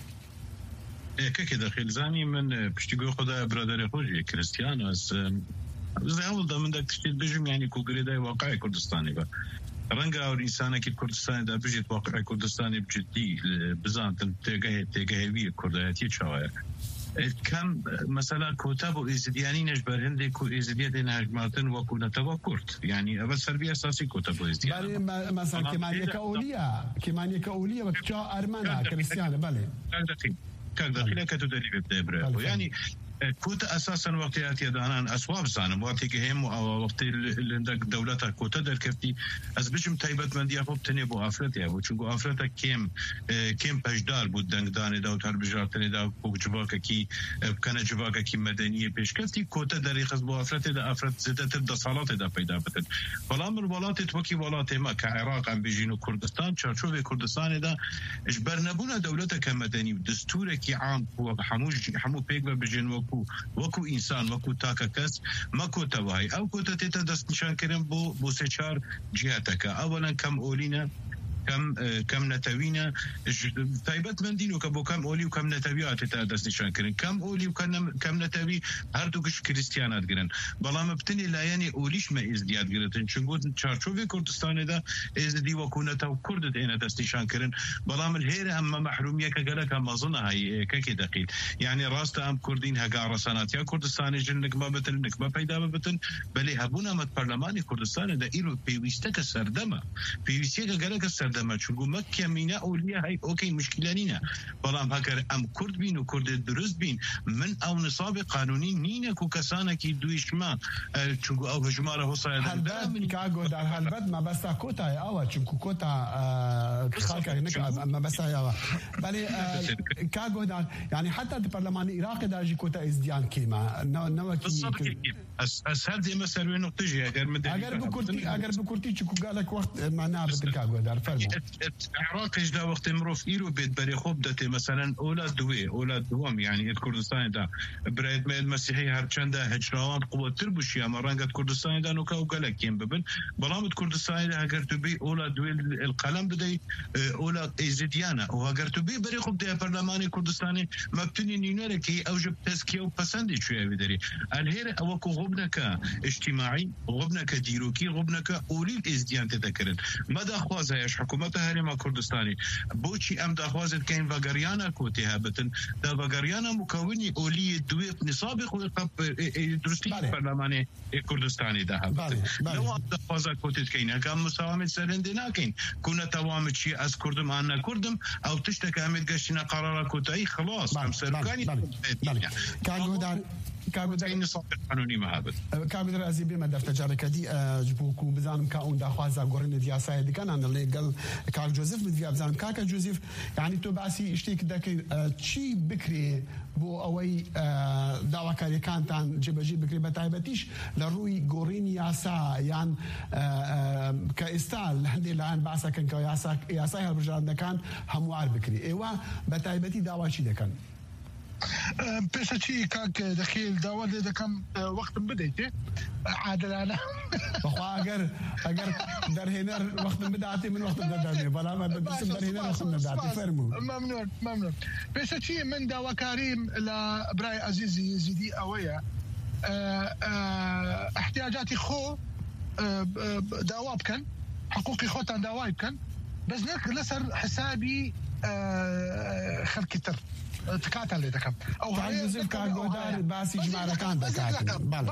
كده خلزاني من بشتيقو خدا برادر خوجي كريستيان از اول دا من داك تشتيد بجم يعني كوغريداي واقعي كردستاني با رنگا اور انسانه کی کردستان دا بجت واقعي كردستاني بجدي بزانتن تيغهوي كردياتي چاوير كم مثلا كتاب وإزدياني نجبر هندي كو إزديان هجماتن وكنا تبكرت يعني أول سربي أساسي كتاب وإزدياني مثلا كمان يكأولية وكجا أرمانا كريستيان بالي كاك داخلة كتدري ببدأ يعني كوتا اساسا وقتيات يدانان اسواب زانم وقتی که هم وقتی لندک دولت کوتا در کفتی از بچم تایبت مندی خوب تنی بو افراد یا چون گو افراد کم پجدار بود دنگدان دا و تر بجارتنی دا کو جواک کی کنه جواک کی مدنی پیش کفتی کوتا در خص بو افراد دا افراد زدت د صالات دا پیدا بتن فلامر ولات توکی ولات ما كعراق ام بجینو کردستان چارچوب کردستان دا اجبر نبونه دولت کمدنی دستور کی عام و حمو پیک و بجینو وكو إنسان وكو تاكا كس ما كوتا واي أو كوتا تيتا دست نشان كرم بو سيشار جهاتك أولا كم أولينا كم نتوينا تايبت من دينو كبو كم أولي وكم نتويات تتادس نشان كرن كم أولي وكم نتوي هردوكش كريستيانات كرن بلا مبتني لا يعني أوليش ما إزدياد كرن چونگو چارچوبي كردستان دا إزدي وكونتا وكردت إنا دست نشان كرن بلا من هير أما محرومية كغلق هم أظن هاي كاكي دقيق يعني راست أم كردين هقا رسانات يا كردستان جنك ما بتن نك ما بيدا بتن بلي هبونا مت برلماني كردستان دا إيرو بيويستك السردما بيويستك غلق السردما دما چونگو مکه مینا اولیا های اوکی مشکل نینا بلام هکر ام کرد بین و کرد درست بین من او نصاب قانونی نینا کو کسانه کی دویش ما چونگو او هجماره حسایه هلبت کاغو در هلبت ما بستا کوتا اوا چونگو کوتا خالك نك ما بستا اوا بله کاغو در يعني حتى البرلمان العراقي داجي كوتا ازديان كيما نوكي هذه مسألة نقطة اگر بكرتي چكو قالك وقت معناها بتكاغو در فرمو العراق اجدا وقت مروف ايرو بيت بري خوب دتي مثلا اولاد دوام يعني كردستان دا بريد ميل مسيحي هر چند هجران قوه تربوشيا مرانغت كردستان دا نو كاو قالك كيم ببن بلامت كردستان دا اگر تو بي اولاد القلم بدي اولاد ازديانا واگر تو بي بري خوب دا برلمان كردستاني مبتني نينركي اوجب تزكيه وبسندي شويه بدري الهير اوكو غبنك اجتماعي غبنك ديروكي غبنك اولي الازديان تذكرن مدى خوازه يشحك حکومت هەرێما کوردستانی بۆچی ئەم داخوازت کەین ڤەگەریانە کۆتێ هەبتن دا ڤەگەریانە مکەونی ئۆلی دوێت نسابی خۆی درستی پەرلەمانی کوردستانی دا هەبتن لەوە داخوازە کۆتێت کەین ئەگەم مساوامێت سەرهێندێ ناکەین کوونە تەوامت چی ئەس کوردم ئان نەکوردم ئەو تشتێک ئەمێت گەشتینە قەرارە کۆتایی خلاص ئەم سەرۆکانی کاگوداری قانونی مهابت کاگودار ازی بیم دفتر جارکدی جبوکو بزنم که اون دخواست گورن دیاسای دیگه نه لگل کاگ جوزف بدی بزنم کاگ جوزف یعنی تو باسی اشتیک دکی چی بکری بو اوی داواکاری کانتان جبجی بکری بتایبتیش لروی گورین یاسا یان که استال هندی لان باسا کن که یاسای هربجان دکان هموار بکری ایوا بتایبتی داواشی دکان پێشە چی کاک دەخیل داوا لێ دەکەم وەختم بدەیتێ عادلانە بەخوا ئەگەر دەرهێنەر وەختم بداتێ من وەختم دەدانێ بەڵام بەدەستم دەرهێنەر وەختم نەداتێ فەرموو مەمنون پێشە چی من داواکاریم لە برای عەزیزی یزیدی ئەوەیە احتیاجاتی خۆ داوا بکەن حقوقی خۆتان داوای بکەن بەس نەک لەسەر حسابی خەڵکی تر تکاتان لێ دەکەم ئەو هەیە کاگۆدار باسی ژمارەکان دەکاتن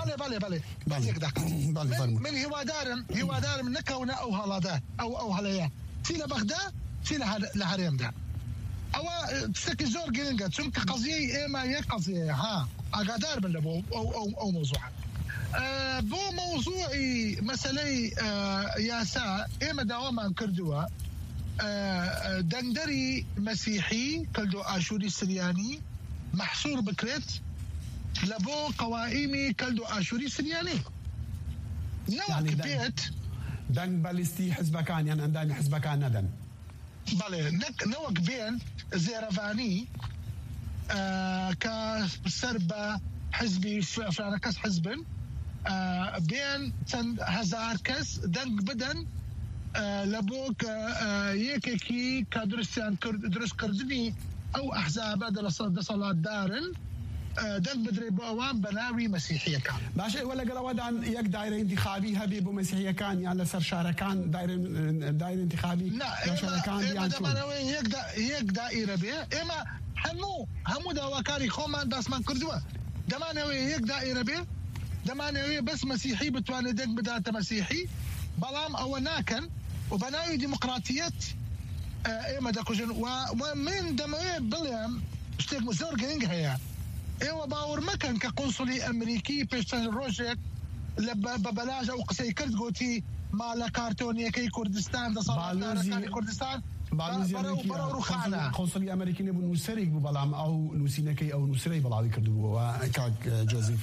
من هیوادارم نەکەونە ئەو هەڵادا ئەو هەڵەیە چی لە بەغدا چی لە هەرێمدا ئەوە شتێکی زۆر گرنگە چونکە قەزیەی ئێمە یەک قەزیەیە ئاگادار بن لە بۆ ئەو مۆزوعە بۆ مۆزوعی مەسەلەی یاسا ئێمە داوامان کردووە دەنگدەری مەسیحی کەلدۆ ئاشووری سریانی محصور بکرێت لە بۆ قەوائیمی کەلدۆ ئاشووری سریانی نەوەک بێت دەنگ بەلیستی حزبەکان یان ئەندامی حزبەکان نەدەن بەڵێ نەوەک بێن زێرەڤانی کە سەر بە حزبی فلانە کەس حزبن بێن چەند هەزار کەس دەنگ بدەن لەبۆ کە یەکێکی کە دروستکردنی ئەو ئەحزابە دەسەڵاتدارن دەنگ بدرێت بۆ ئەوان بە ناوی مەسیحیەکان باشە ئێوە لەگەڵەوەدان یەک دایرە ئینتیخابی هەبێ بۆ مەسیحیەکان یان لەسەر شارەکان دایرە ئینتیخابی شارەکان یەک دائیرە بێ ئێمە هەموو داواکاری خۆمان داسمان کردووە دەمانەوەی یەک دائیرە بێ دەمانەوەی بەس مەسیحی بتوانێت دەنگ بداتە مەسیحی بەڵام ئەوە ناکەن و بە ناوی دیموقراتیەت ئێمە دەکوژن و من دەمەوێت بڵێم شتێک زۆر گرنگ هەیە ئێوە باوەڕ مەکەن کە قۆنسولی ئەمریکی پێش چەند ڕۆژێک بە بەلاژ ئەو قسەی کرد گوتی مالە کارتۆنیەکەی کوردستان دەسەڵاتدارەکانی کوردستان قۆنسولی ئەمریکی نەبوو نووسەرێک بوو بەڵام ئەو نووسینەکەی ئەو نووسەرەی بەڵاوی کردبووەوە کاک جۆزیف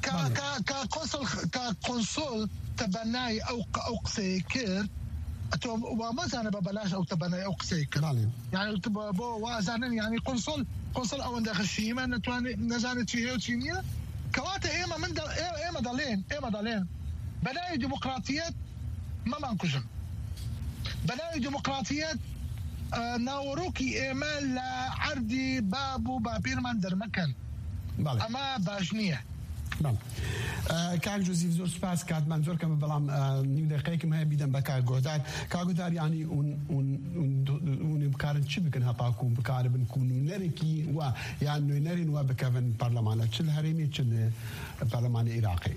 کۆنسۆل تەبەنای ئەو قسەی کرد تۆ وامەزانە بە بەلاش ئەو تەبەنای ئەو قسەی کرد یعنی بۆ وازانن یعنی قۆنسۆل ئەوەندە خەشیمە نەتوانێت نەزانێت چی هەیە و چی نییە کەواتە ئێمە دەڵێن بەناوی دیموقراتیەت مەمان کوژن بەناوی دیموقراتیەت ناوەڕۆکی ئێمە لە عەردی باب و باپیرمان دەرمەکەن ئەمە باش نییە کاک جۆزیف زۆر سوپاس کاتمان زۆر کەمە بەڵام نیو دقیقەیەکم هەیە بیدەم بە کاگۆدار ینی اون بکارن چی بکەن هەپاکو بکارە بن کو نوێنەرێکی وە یان نوێنەرین وە بکەون پەرلەمانە چ هەرێمی چ پەرلەمانی عێراقی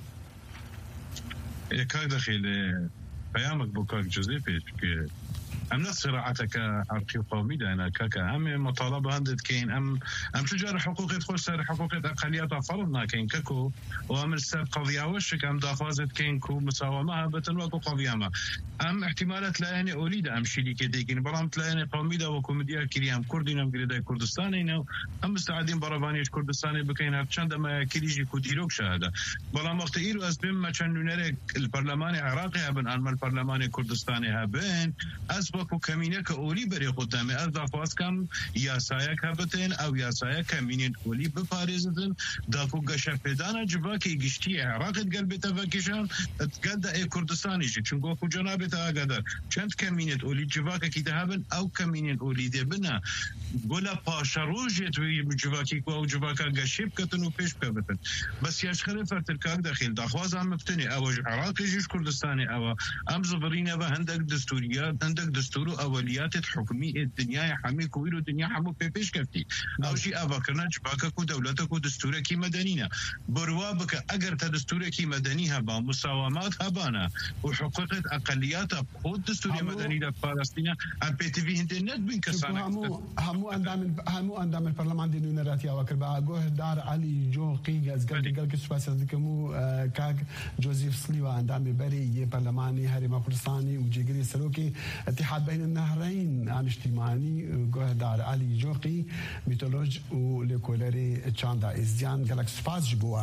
کاک دەخیل پەیامێک بۆ کاک جۆزیف ام نفس صراعتك عرقي وقومي دانا كاكا ام مطالبه هندت كاين ام تجار حقوق تخش سر حقوق اقليات فرضنا كاين كاكو وام السر قضيه وشك ام دافازت كاين كو مساومه بتنوق قضيه ما ام احتمالات لا يعني اوليد ام شيلي كديكين برام تلاقي قومي دا وكوميديا كريام كردينام كريدا كردستاني ام مستعدين برافانيش كردستاني بكاين چندما كليجي كوديروك شهاده برام وقت ايرو اسبم ما كانوا نرى البرلمان العراقي ابن ان البرلمان الكردستاني هبن اسبق كمينه كاولي بري قدامي از دافاس كم ياسايا كابتن او ياسايا كمينين اولي بباريزن دافو گشپدان جواكي گشتي عراق قلب تفكشان تقد اي كردستاني چونكو كو جناب تا قدر چند كمينه اولي جواكي كتابن او كمينين اولي دي بنا ولا باشروجت وي جواكي كو جواكا گشپ كتنو پیش كابتن بس ياش خلفر تركاك داخل داخواز عم مفتني او عراقي جيش كردستاني او ام زبرينه و هندك دستوريات هندك دستور و اولویات حکومی دنیای همه کویر و دنیا همو پیش کردی او شی افکرنا چباکه کو دولت کو دستور کی مدنینا بروا بک اگر تا دستور کی مدنی ها با مساومات هبانا و حقوق اقلیات خود دستور مدنی در فلسطین ام پی تی وی هندنت بین کسانه همو اندام البرلمان دي نونراتي او كربا جوه دار علي جو قيغز قال سباس دكمو كاك جوزيف سليوا اندام بري برلماني هرم كردستاني وجيجري سلوكي اتحاد بين النهرين عن اجتماعي جوه دار علي جوقي ميتولوج وليكولري تشاندا ازيان قالك سباس جبوا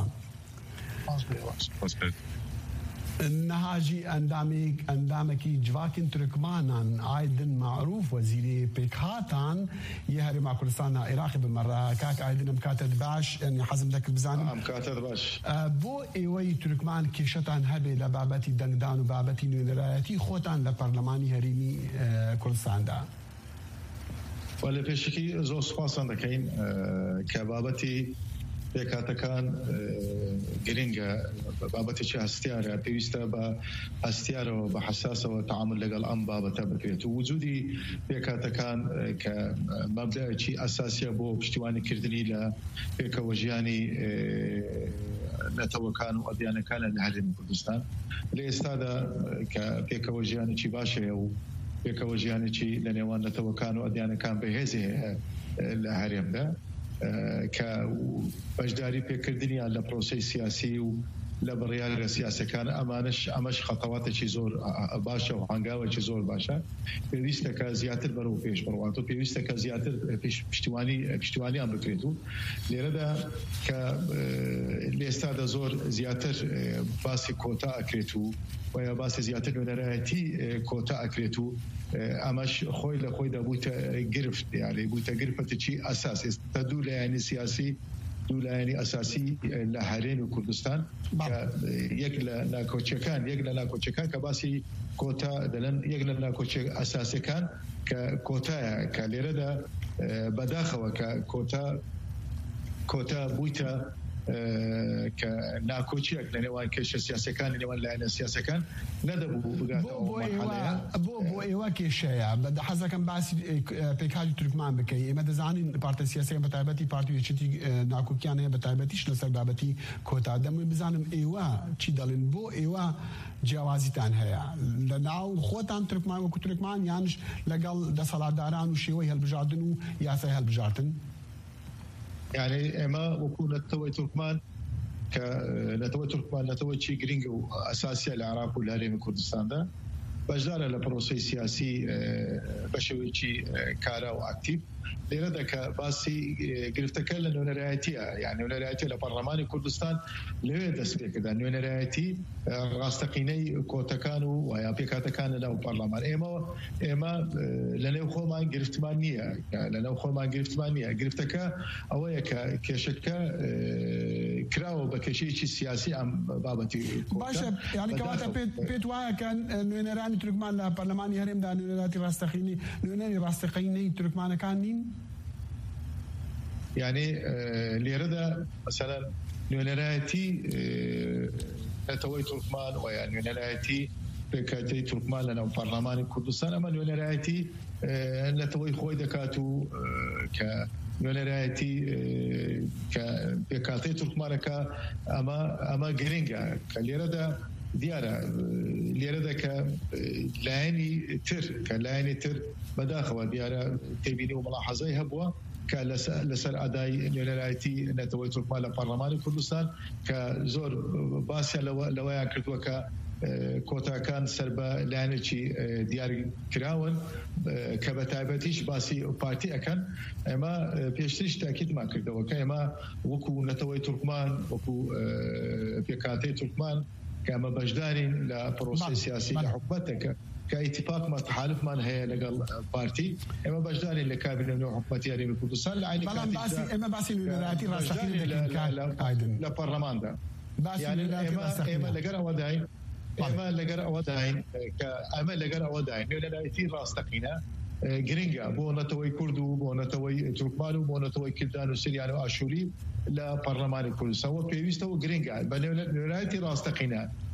نهاجي اندامكي جواكن تركمانان عايدن معروف وزيري بيكهاتان يهري مع كردستان عراقي بالمره كاك عايدن مكاتب باش يعني حزم ذاك البزان مكاتب باش بو ايوي تركمان كيشتان هبي لبابتي دنگدان وبابتي نوراتي خوتان لبرلماني هريمي كردستان دا ولا بيشكي زو سباسان دكاين كبابتي پێکاتەکان گرنگە بابەتێکی هەستیارە پێویستە بە هەستیارەوە بە حساسەوە تعامل لەگەڵ ئەم بابەتە بکرێت و وجودی پێکاتەکان کە مەبدەیەکی ئەساسیە بۆ پشتیوانیکردنی لە پێکەوە ژیانی نەتەوەکان و ئەدیانەکانە لە هەرێمی کوردستان لە ئێستادا کە پێکەوە ژیانێکی باشەیە و پێکەوە ژیانێکی لە نێوان نەتەوەکان و ئەدیانەکان بەهێزی هەیە لە هەرێمدا کە بەشداری پێکردنیان لە پرۆسەی سیاسی و لە بڕیارە سیاسەکان ئەمەش خەتەواتێکی زۆر باشە و هەنگاوێکی زۆر باشە پێویستە کە زیاتر بەرەو پێش بڕوات و پێویستە کە زیاتر پشتیوانیان بکرێت و لێرەدا کە لێستادا زۆر زیاتر باسی کۆتا ئەکرێت و یا باسی زیاتر نوێنەرایەتی کۆتا ئەکرێت و ئەمەش خۆی لە خۆیدا بووتە گرفت یعنی بووتە گرفتێکی ئەساس ئێستا دوو لایەنی سیاسی دوو لایەنی ئەساسی لە هەرێمی کوردستان یەک لە ناکۆچیەکان کە باسی کۆتا دەڵێن یەک لە ناکۆچیە ئەساسیەکان کە کۆتایە کە لێرەدا بەداخەوە کە کۆتا بوویتە کە ناکۆچیەک لە نێوان کێشە سیاسەکانی نێوان لایەنە سیاسەکان نەدەبوو بگاتەوە بۆ ئێوە کێشەیە بە حەزەکەم باسی پێکهاتی تورکمان بکەی ئێمە دەزانین پارتە سیاسەکە بە تایبەتی پارتی یەکێتی ناکۆکیان هەیە بە تایبەتیش لەسەر بابەتی کۆتا دەمووی بزانم ئێوە چی دەڵێن بۆ ئێوە جیاوازیتان هەیە لە ناو خۆتان تورکمان وەکو تورکمان یانش لەگەڵ دەسەڵاتداران و شێوەی هەڵبژاردن و یاسای هەڵبژاردن يعني اما وكون نتوي تركمان كنتوي تركمان نتوي شيء جرينج اساسي العراق والهرم كردستان ده بجدار لبروسي سياسي بشوي شيء كارا واكتيف لێرەدا کە باسی گرفتەکە لە نوێنەرایەتیە یعنی نوێنەرایەتی لە پەرلەمانی کوردستان لەوێ دەست پێکردا نوێنەرایەتی ڕاستەقینەی کۆتەکان و یا پێکاتەکان لەناو پەرلەمان ئێمە لەنێو خۆمان گرفتمان نییە لەناو خۆمان گرفتمان نییە گرفتەکە ئەوەیە کە کێشەکە کراوە بە کێشەیەکی سیاسی ئەم بابەتی باشە یعنی کەواتە پێت وایە کە نوێنەرانی تورکمان لە پەرلەمانی هەرێمدا نوێنەراتی نوێنەری ڕاستەقینەی تورکمانەکان نین يعني لێرەدا مثلا نوێنەرایەتی نەتەوەی تورکمان و یا نوێنەرایەتی پێکاتی تورکمان لەناو پەرلەمانی کوردستان ئەمە نوێنەرایەتی نەتەوەی خۆی دەکات و کە نوێنەرایەتی کە پێکاتی تورکمانەکە ئەمە گرنگە کە لێرەدا دیارە لێرەدا کە لایەنی تر بەداخەوە دیارە تێبینی و ملاحەزەی هەبووە کە لەسەر ئادای نوێنەرایەتی نەتەوەی تورکمان لە پەرلەمانی کوردستان کە زۆر باسیە لەوەیان کردووە کە کۆتاکان سەر بە لایەنێکی دیاری کراون کە بە تایبەتیش باسی پارتی ئەکەن ئێمە پێشتریش تاکیدمان کردەوە کە ئێمە وەکو نەتەوەی تورکمان وەکو پێکاتەی تورکمان کە ئەمە بەشدارین لە پرۆسەی سیاسی لە حکومەتێکە كاتفاقمان تحالفمان هي لقال بارتي اما بجداني اللي كابين انه حكومه ياري بالكردستان لعين اما باسي نوراتي راسخين لا برلمان ده يعني اما لقرا وداين اما لقرا وداين نوراتي راسخينه جرينجا بو نتوي كردو بو نتوي تركمانو بو نتوي كردان وسريان واشوري لا برلمان الكردستان وبيويستو جرينجا بنوراتي راسخينه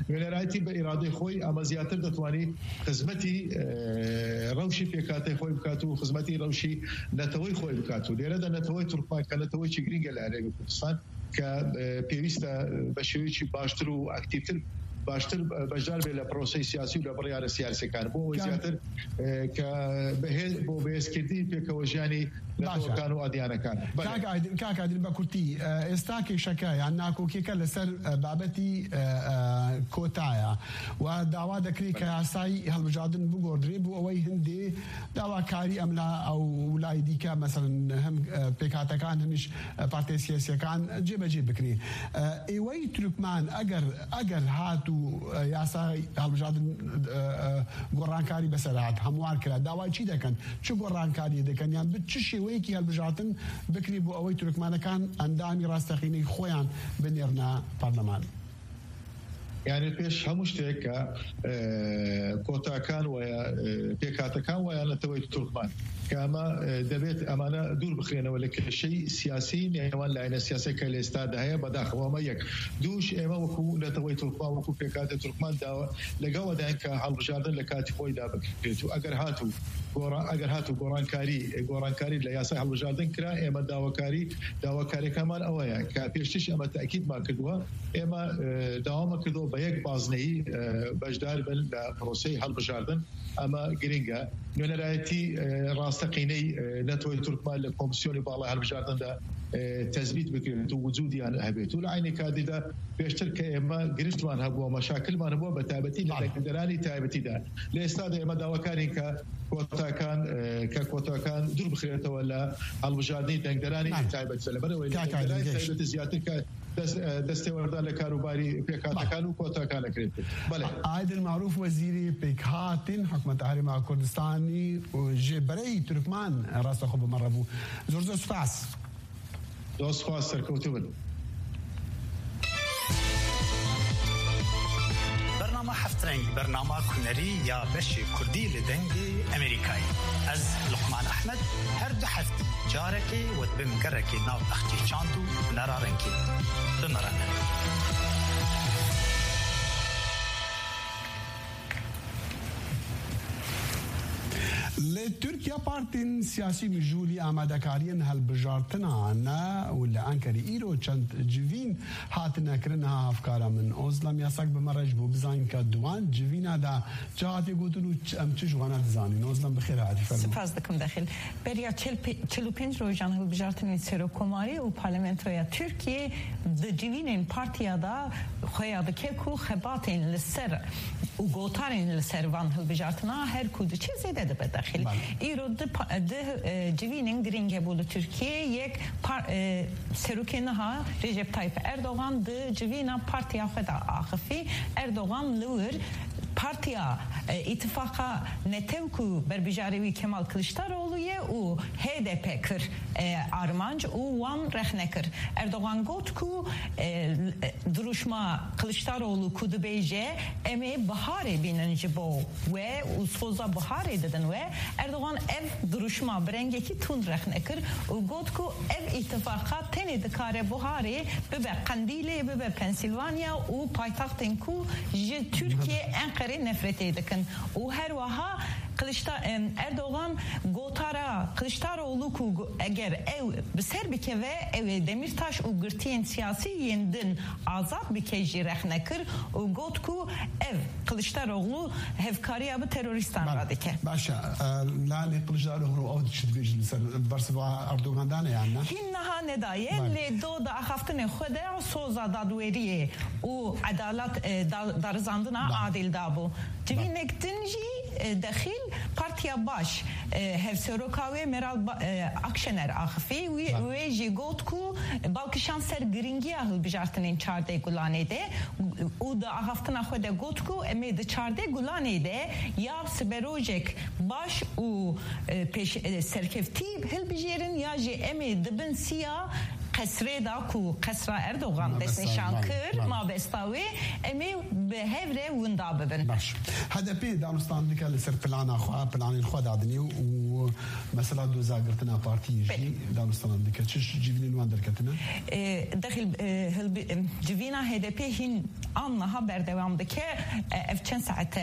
نوێنەرایەتی بە ئیرادەی خۆی ئەمە زیاتر دەتوانێت خزمەتی ڕەوشی پێکاتەی خۆی بکات و خزمەتی ڕەوشی نەتەوەی خۆی بکات و لێرەدا نەتەوەی تورکمان کە نەتەوەیکی گرنگە لە هەرێمی کوردستان کە پێویستە بە شێوەیەکی باشتر و ئاکتیڤتر باشتر بەشدار بێت لە پرۆسەی سیاسی و لە بڕیارە سیاسیەکان بۆ ئەوەی زیاتر کە بۆ بەهێزکردنی پێکەوە ژیانی نەتەوەکان و ئادیانەکان. کاک عادل بە کورتی ئێستا کێشەکە یان ناکۆکیەکە لەسەر بابەتی کۆتایە و داوا دەکرێت کە یاسای هەڵبژاردن بگۆڕدرێ بۆ ئەوەی هەندێ داواکاری ئەملا ئەو وڵای دیکە مەسەڵەن هەم پێکهاتەکان هەمیش پارتیە سیاسیەکان جێبەجێ بکرێ. ئێوەی تورکمان ئەگەر هات و یاسای هەڵبژاردن گۆڕانکاری بەسەر هات هەموار کرا داوای چی دەکەن؟ چ گۆڕانکاری دەکەن یان چ شێوەیەکی هەڵبژاردن بکری بۆ ئەوەی تورکمانەکان ئەندامی ڕاستەقینەی خۆیان بنێرنە پەرلەمان؟ یعنی پێش هەموو شتێک کە کۆتاکان وایە پێکاتەکان وایەنەتەوەی تورکمان کە ئەمە دەبێت ئەمانە دوور بخرێنەوە لە کێشەی سیاسی نێوان لایەنە سیاسی کە لە ئێستادا هەیە بەداخەوە یەک دووش ئێمە وەکو نەتەوەی تورکمان وەکو پێکاتە تورکمان داوە لەگەڵەدایان کە هەڵبژاردن لە کاتی خۆیدا بکرێت و ئەگەر هاتوو گۆڕانکاری لە یاسای هەڵبژاردن کرا ئێمە داواکاریەکەمان ئەوەیە کە پێشتیش ئەمە تاکیدمان کردووە ئێمە داوامە کردەوە بە یەک بازنەیی بەشدار بن لە پرۆسەی هەڵبژاردن ئەمە گرنگە. نوێنەرایەتی ڕاستەقینەی نەتەوەی تورکمان لە کۆمسیۆنی باڵای هەڵبژاردندا تەثبیت بکرێت و وجودیان هەبێت و لە عینی کاتیدا پێشتر کە ئێمە گرفتمان هەبووە مەشاکلمان هەبووە بە تایبەتی لە دەرانی تایبەتیدا لە ئێستادا ئێمە داواکارین کە کۆتاکان دوور بخرێتەوە لە هەڵبژاردنی دەنگدەرانی تایبەتی لەبەرەوەی تایبەتی زیاتر کە دەستێوەردا لە کاروباری پێکاتەکان و کۆتاکانەکرێت. بەڵێ عادل معروف وەزیری پێکهاتن حکوومەتە هەرێما کوردستانی ژێبەرەی تورکمان ڕاستەخۆ بمەڕە بوو. زۆر سوپاس. سپاس سەرکەوتوو بن. برنامه هەفترەنگ برنامه کوونەری یا بەشی کوردی لە دەنگی ئەمریکایی. ئەز لوقمان ئەحمەد هەردوو هەفتی جارێکی وەتبم گەڕێکی ناو ئەختی چاند و هونەرا ڕەنگی بمەڕەنە. تورکیا پارتین سیاسی مژولی ئامادەکاریان هەڵبژاردنانە و لە ئەنکەری ئیرۆ چەند جوین هاتنەکردنها هەفکارە من ئۆزلەم یاساک بمەڕێژ بۆ بزانین کە دوان جوینادا چ هاتی گوتن و ئەم چ ژوانە دزانین. ئۆزلەم بخێر هاتی فەرموو. سپاس دەکەم دەخیل بەریا 45 ڕۆژان هەڵبژاردنی سەرۆکۆماری و پارلەمنتۆیە تورکیە د جوینên partiyada xweya dike ku xebatên li ser û gotarên li ser van hilbijartina her ku diçe zêde dibe dexil. Îro di civînên giring hebû li Tirkiyeyê yek serokê niha Recep Tayyip Erdogan di civîna partiya xwe de axifî Erdogan li wir partiya ittifaka netev ku berbijarê wî Kemal Kılıçdaroğlu ye û HDP kir armanc û wan rexne kir. Erdogan got ku duruşma Kılıçdaroğlu ku dibêje em ê biharê bînin ji bo we û soza biharê didin we Erdogan ev duruşma bi rengekî tund rexne kir û got ku ev ittifaka tenê dikare biharê bibe Qendîlê bibe Pensilvanya û paytaxtên ku ji Tirkiye Enqerê nefretê dikin û her wiha Erdogan gotara Kılıçdaroğlu ku eger ev bi ser bikeve ev Demirtaş û girtiyên siyasî yên din azad bike jî rexne kir û got ku ev Kılıçdaroğlu hevkariya bi teröristan radike. Başa Lale Kılıçdaroğlu ew dibêjin li ser bersiva Erdogan'dan yani. Hin niha nedaye lê do da axaftinê xwe de soza dadweriyê û edalet darizandina adil dabû. Civînek din jî dexil Partiya Baş hevserokawê Meral Akşener axifî wê jî got ku balkişan ser giringiya hilbijartinên çardê gulanê de û di axaftina xwe de got ku em ê di çardê gulanê de ya siberojek baş û serkeftî hilbijêrin ya jî em ê dibin siya qesrê da ku qesra Erdogan destnîşan kir mabesta wê em ê bi hevre winda bibin. Baş. HDP danûstan dike li ser plana xwe planên xwe dadinî û بو مثلا دو زاگرتنا پارتی جی دانستان دکه چش جیوین وان درکتنا داخل جیوینا HDP هین آنها بردوام دکه افچن ساعت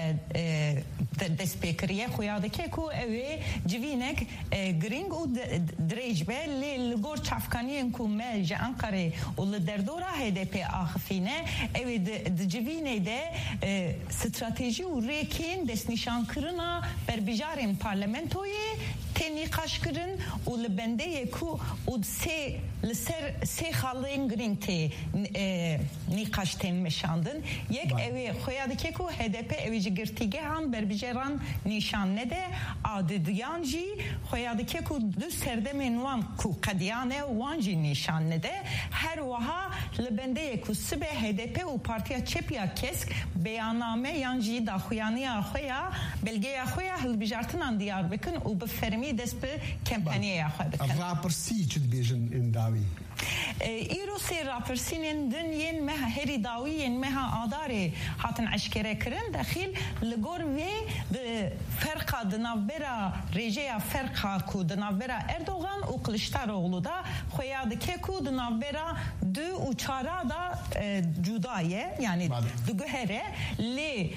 دسپیکریه خویاده که کو اوی جیوینک گرینگ و دریج به لگور چافکانی کو مل انقره و لدردورا HDP آخفینه اوی جیوینه ده استراتژی و ریکین دست نشان کرنا بر بیجارین پارلمنتوی تنی قاشکرن و لبنده کو و سه خالین گرینگ تی نیقاش تن مشاندن یک اوی خویاده که کو HDP اوی جگرتیگه هم بر بیجاران نشان نده عادیانجی خویاده که کو دو سرده منوان کو قدیانه وانجی نشان نده هر وها لبنده کو سبه HDP و پارتیا چپیا کسک بیاننامه یانجی دا خویانی آخویا بلگه آخویا هل بیجارتنان دیار بکن و بفرمی دست به کمپانیه آخویا بکن راپرسی چید بیجن انداوی ایرو سی راپرسینن دنین مها هری داویین مها آداره هاتن عشکره کرن داخل لگور وی فرقا دنابرا رجیا فرقا کو دنابرا اردوغان و کلشتاروغلو دا خویاده که کو دنابرا دو و چارا دا جدایه یعنی دو گهره لی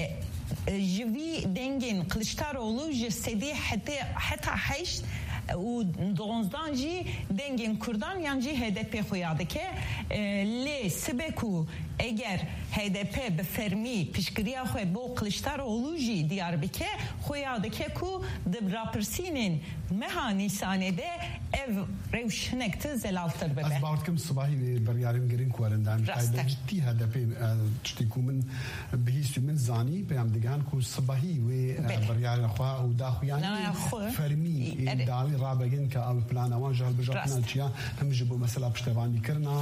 جوی دنگین کلشتاروغلو جسدی حتی هشت و دونزدان جی دنگین کردان یعنی HDP خویاده که لی سبکو اگر HDP به فرمی پیشگیری خوی با کلشتاروغلو جی دیار بکه خویاده که کو دب راپرسینین مها نیسانه ده او روشنکت زلالتر ببه از باورد کم صباحی بریاریم گرین کوارندان قایده جدی HDP تشتیکو من بهیستو من زانی پیام دیگان کو صباحی و بریاریم خواه و دا خویانی فرمی این داوی رابگین که او پلان اوان جهل بجاتنا چیا هم جبو مثلا پشتوانی کرنا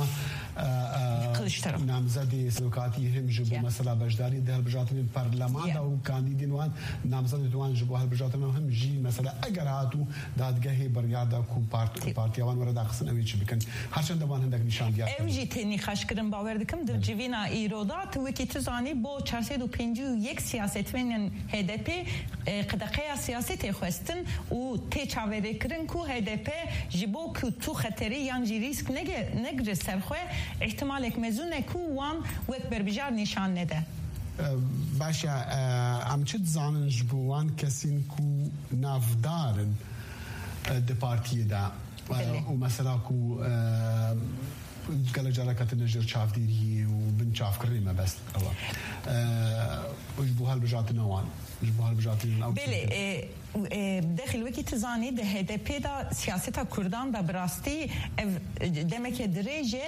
نامزد سلوکاتی هم جبو مثلا بجداری ده بجاتنا پارلمان دا و کاندیدین وان نامزد دوان جبو هل بجاتنا هم جی مثلا اگر هاتو دادگاهی بریاردا کو پارتیوان ورد اخسن اوی چی بکن هرچند دوان هندک نشان دیار ام جی تنی خشکرم باور دکم در جوینا ایرودات وکی تزانی بو 451 سیاستمن HDP قدقه سیاست خواستن و تی چاوری کرن کو HDP جبو کو تو خطری یعنی ریسک نگره سرخواه احتمال یک مزونه کو وان وک بربیجار نشان نده باشا ام چه زانن جبوان کسین کو نافدارن د پارتی دا و مثلا کو قال جالك تنجر شاف ديري وبن شاف كريمه بس الله وجبوها البجات نوان جبوها البجات نوان بله داخل وکی تزانی ده HDP دا سیاست کردان دا براستی دمک دریجه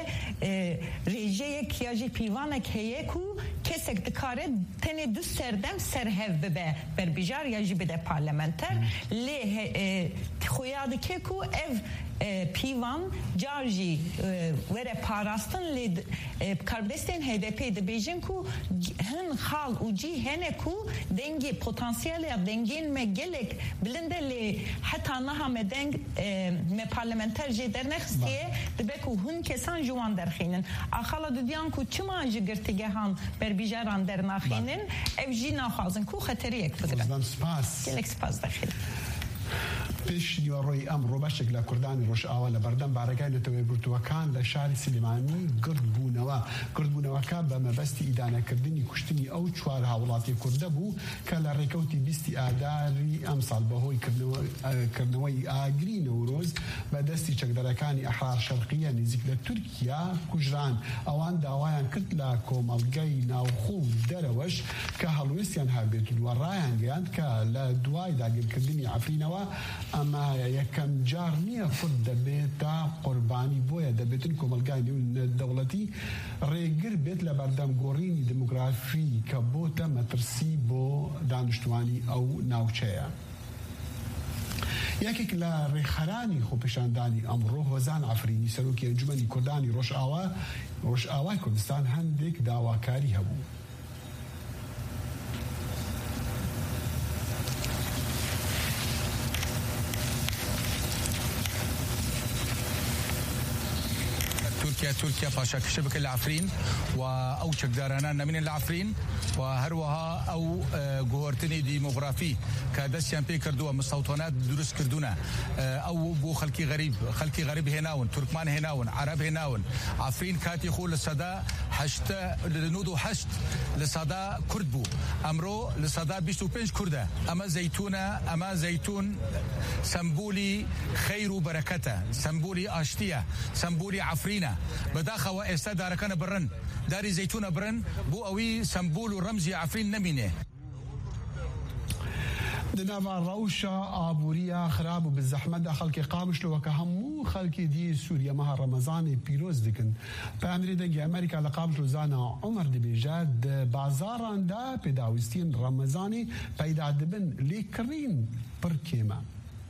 کیاجی پیوانه که کو کسک دکاره تنه دو سردم سرهف ببه بر بیجار یا جی بده پارلمنتر لی خویاد که کو پیوان جارجی وره پاراستن لی کاربستین HDP ده بیجن کو هن خال و جی هنه کو دنگی پوتانسیل یا دنگین مگلک بلنده لی حتی نها مدنگ پارلمنتر جی در نخستیه دبکو هن کسان جوان درخینن آخالا دودیان کو چما جی گرتگه هان بر بیجاران در نخینن او جی نخوازن کو خطری یک بگرن گلک سپاس داخل پیش دیوارۆی ئەمڕۆ بەشێک لە کوردانی ڕۆژئاوا لە بەردەم بارەکەی نەتەوەی گرتووەکان لە شاری سلیمانی گردبوونەوەکە بە مەبەستی ئیدانەکردنی کوشتنی ئەو چوار هاوڵاتی کوردە بوو کە لە ڕێکەوتی 20 ئاداری ئەمساڵ بەهۆی کردنەوەی ئاگری نەورۆز بە دەستی چەکدەرەکانی ئەحرار شەرقیە نزیک لە تورکیا کوژران ئەوان داوایان کرد لە کۆمەڵگەی ناوخۆ و دەرەوەش کە هەڵوێستیان هەبێت و ڕایان گەیاند کە لە دوای داگیرکردنی عەفرینەوە ئەمە یەکەم جار نییە کورد دەبێتە قوربانی بۆیە دەبێتن کۆمەلگای دەوڵەتی ڕێگر بێت لە بەردەمگۆڕینی دموگرافی کە بۆتە مەترسی بۆ دانیشتوانی ئەو ناوچەیە. یەکێک لە ڕێخەرانی خۆپیشاندانی ئەمڕۆ هۆزان عەفرینی سەرۆکی ئەنجومەنی کوردانی ڕۆژئاوای کوردستان هەندێک داواکاری هەبوو. توركيا باشا كشبك العفرين وأو شكدارنا من العفرين وهروها أو جوهرتني ديموغرافي كدسيان بيكردو مستوطنات دروس كردونا أو بو خلقي غريب هناون تركمان هناون عرب هناون عفرين كاتي خول الصدا حشت لنودو حشت لصدا كردبو أمرو لصدا بيشتو بينش كرده أما زيتون سمبولي خير وبركته سمبولي أشتية سمبولي عفرينة بداخة وإستا داركنا برن داري زيتونة برن بو أوي سمبول ورمزي عفرين نمينه دنابا روشة آبوريا خراب وبالزحمة دا خلقي قامش لو وكهمو خلقي دي سوريا مها رمضاني بيروز دكن بأمري دنجي أمريكا لقامش لزانا عمر دي بيجاد بازاران دا بداوستين رمضاني بيدا دبن ليكرين بركيما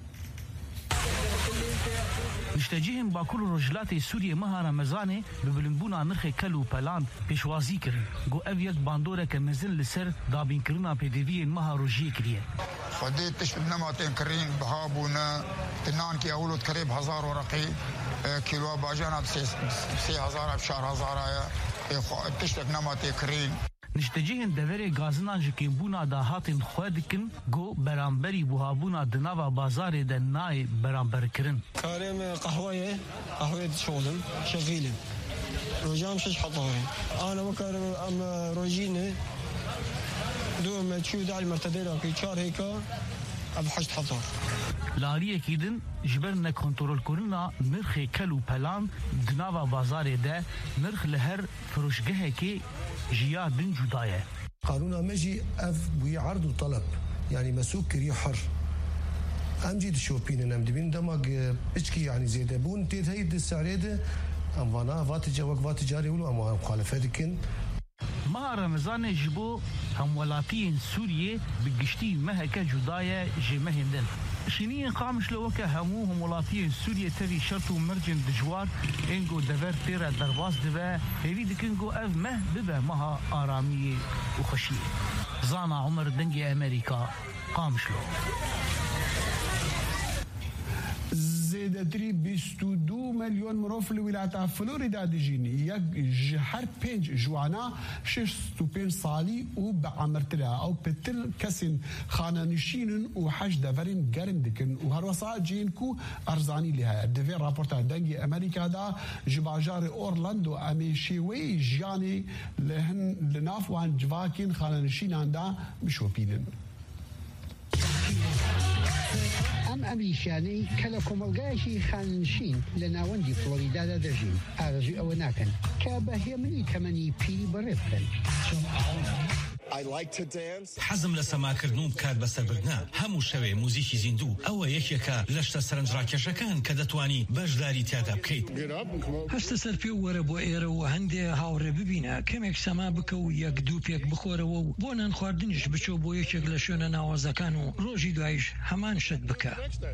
مشتجهن باكل رجلات سوريا مها رمضاني ببلنبونا نرخي كلو بلان بشوازي كرن جو أفيك باندورة كمزن لسر دابين كرنا بديفين مها رجي كريه خديت تشبه نماتين كرين بهابونا تنان كي أولود قريب 1000 ورقي كيلو باجانا 3000 بشهر 1000 تشبه نماتين كرين نشتجهن دوري غازنان جكين بونا دا هاتين خوادكن جو برانبري بوهابونا دناوا بازار دناي برانبر كرن كاريم قهوة شغلم شغيلم روجام شش حطاري أنا مكارم أم روجيني دوم تشو داعي مرتدينا كي شار هيكا أبحشت حطار لاريه كيدن جبرنا كنترول كورنا نرخ كلو بلان دناوا بازار ده نرخ لهر فروشگه كي جيا دن جدايه قانون مجي اف بي عرض وطلب يعني مسوق كري حر امجي تشوبين نمدبين دماغ اشكي يعني زياده بون تيت هي السعريه ده ام فانا فاتجا وقفات تجاري ولو ام مخالفات كن ما رمضان جبو هم ولاتين سوريا بقشتي مهكا جدايه جمهندن شنين قامش لوكا هموهم ولاتين سوريا تبي شرط ومرجن دجوار انجو دفر تيرا درباس دبا هيري دكنجو اف مه ببا مها آرامية وخشية زانا عمر دنجي امريكا قامش لو زيدتري 22 مليون مروف لولايات فلوريدا ديجيني يك هر 5 جوانا 65 صالي وبعمرتلا او بتل كسن خانانشين وحش دفرين قرن دكن وهروسا جينكو ارزاني لها دفي رابورتا دنجي امريكا دا جباجار اورلاندو اميشيوي جاني لهن لناف وان جواكين خانانشين عندها مشوبينن ام امریکایی کلا کمالگاهی خانشین لناوندی فلوریدا دژین آرزوی او نکن که به همینی تمنی پیری برفتن حزم لسما كردنوم كاد بسربردنا همو شوي موزيكي زيندو او يكيكا لشتا سرنج راكشكان كدتواني بجداري تيادا بكيت هشتا سرپی وره بو ایره و هنده هاوره ببینه کمک سما بکو یک دوپیک بخوره و بونان خواردنش بچو بو یکیک لشونه نوازکان و روژی دوایش همان شد بکه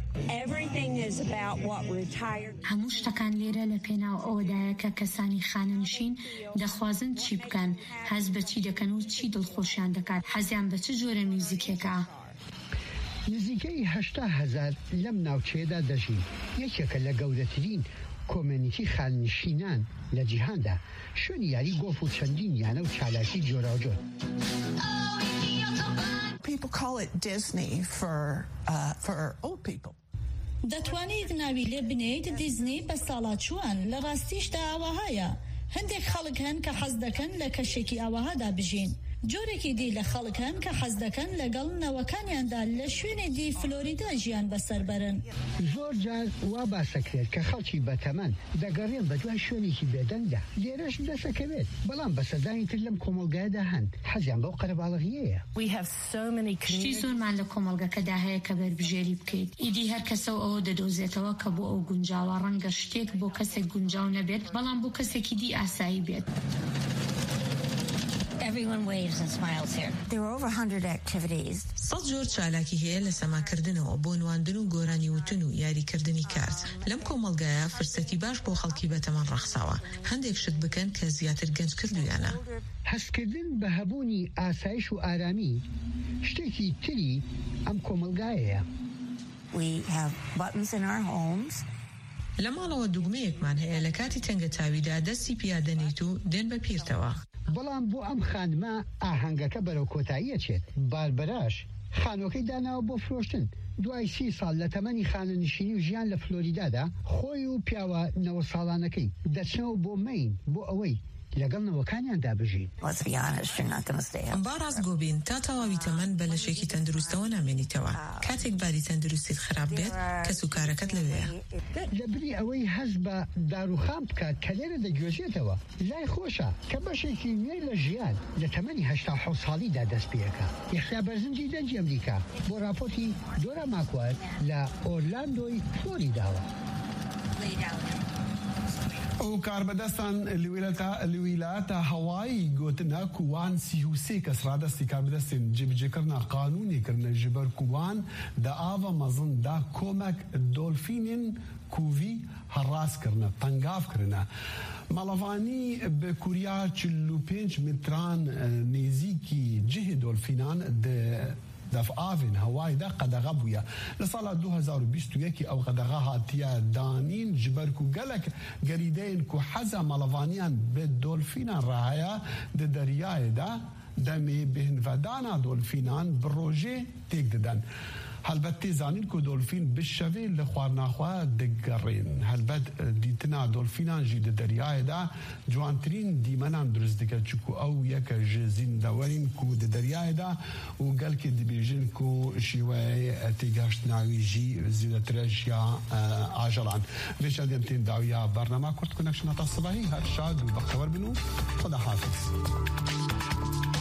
همو شتکان لیره لپینا او دایکا کسانی خاننشین دخوازن چی بکن هز بچی دکن و چی دلخوشیان دکات حزیان بچه جوره میوزیکیکا نزیکەی 8,000 لەم ناوچەیەدا دەژین یەکێکە لە گەورەترین کۆمێنیتی خاننشینان لە جیهاندا شوێنی یاری گۆڵف و چەندین یانە و چالاکی جۆراوجۆر People call it Disney for old people. دەتوانیت ناوی لێ بنێیت دیزنی بە ساڵاچووان لە ڕاستیشدا ئەوەهایە هەندێک خەڵک هەن کە حەز دەکەن لە کەشێکی ئەوەهادا بژین جۆرێکی دی لە خەڵک هەن کە حەز دەکەن لەگەڵ نەوەکانیاندا لە شوێنی دی فلۆریدا ژیان بەسەر بەرن زۆر جار وا باسەکرێت کە خەڵکی بەتەمەن دەگەڕێن بە دوای شوێنێکی بێدەنگدا لێرەش دەسەکەوێت بەڵام بەسەردانی تر لەم کۆمەلگایەدا هەن حەزیان بەو قەرەباڵغیەیە شتی زۆرمان لە کۆمەلگەکەدا هەیە کە بەربژێری بکەیت ئیدی هەر کەسە ئەوە دەدۆزێتەوە کە بۆ ئەو گونجاوە ڕەنگە شتێک بۆ کەسێک گونجاو نەبێت بەڵام بۆ کەسێکی دی ئاسایی بێت Everyone waves and smiles here. There were over 100 activities. صد جۆر چالاکی هەیە لە سەماکردنەوە بۆ نواندن و گۆرانی وتن و یاریکردنی کارت لەم کۆمەڵگایە فرسەتی باش بۆ خەڵکی بەتەمەن ڕەخساوە هەندێک شت بکەن کە زیاتر گەنج کردویانە هەستکردن بە هەبوونی ئاسایش و ئارامی شتێکی تری ئەم کۆمەلگایەیە We have buttons in our homes. لە ماڵەوە دوگمەیەکمان هەیە لە کاتی تەنگەتاویدا دەستی پیادەنیت و دێن بە پیرتەوە. بەڵام بۆ ئەم خانمە ئاهەنگەکە بەرەو کۆتاییە چێت. باربەراش خانۆکەی داناوە بۆ فرۆشتن. دوای 30 ساڵ لە تەمەنی خانەنشینی و ژیان لە فلۆریدادا خۆی و پیاوە 90 ساڵانەکەی دەچنەوە بۆ مین بۆ ئەوەی لەگەڵ نەوەکانیان دابژین. باڕاست گۆبین تا تەواوی تەمەن بە لەشێکی تەندروستەوە نامێنیتەوە. کاتێک باری تەندروستیت خراپ بێت کەس و کارەکەت لەوەیە. لەبری ئەوەی هەز بە داروخام بکات کە لێرە دەگوێژێتەوە لای خۆشە کە بەشێکی نوێ لە ژیان لە تەمەنی 87 ساڵیدا دەست پێەکە. یەخیا بەرزنجی دەنجی ئەمریکا بۆ راپۆرتی دۆرا ماکوارد لە ئۆرلاندۆی فلۆریداوە. ئەو کاربەدەستان لویلایەتە هەوایی گوتنە کووان 33 کەس ڕادستی کاربەدەستین جێبجێکردنا قانونیکردنە ji ber کووان da ava mezin da komek dolfînên kûvî herazkirine tengavkirine. Malevani bi kuriya 45 metran nêzîkî cihê dolfînan de دف آفین هوای دا قدغه بویا لسال 2021 او قدغه هاتیا دانین جبرکو گلک گریدین کو حزا مالوانیان به دولفینان راهیا د دریای دا دمی بهن ودانا دولفینان بروژه تیک ددن هلبت زانین کو دولفین بشوی لخوارناخوا دگرین هلبت دیتنا دولفینان جی د دریای دا جوانترین دیمنان درست دکه چکو او یک جزین دورین کو د دریای دا و گل که دیبیجن کو شیوه تیگاشت ناوی جی زیدترش یا آجلان ویشا دیمتین داویا برنامه کرد کنکشنات الصباحی هر شاد و بختور بنو خدا حافظ.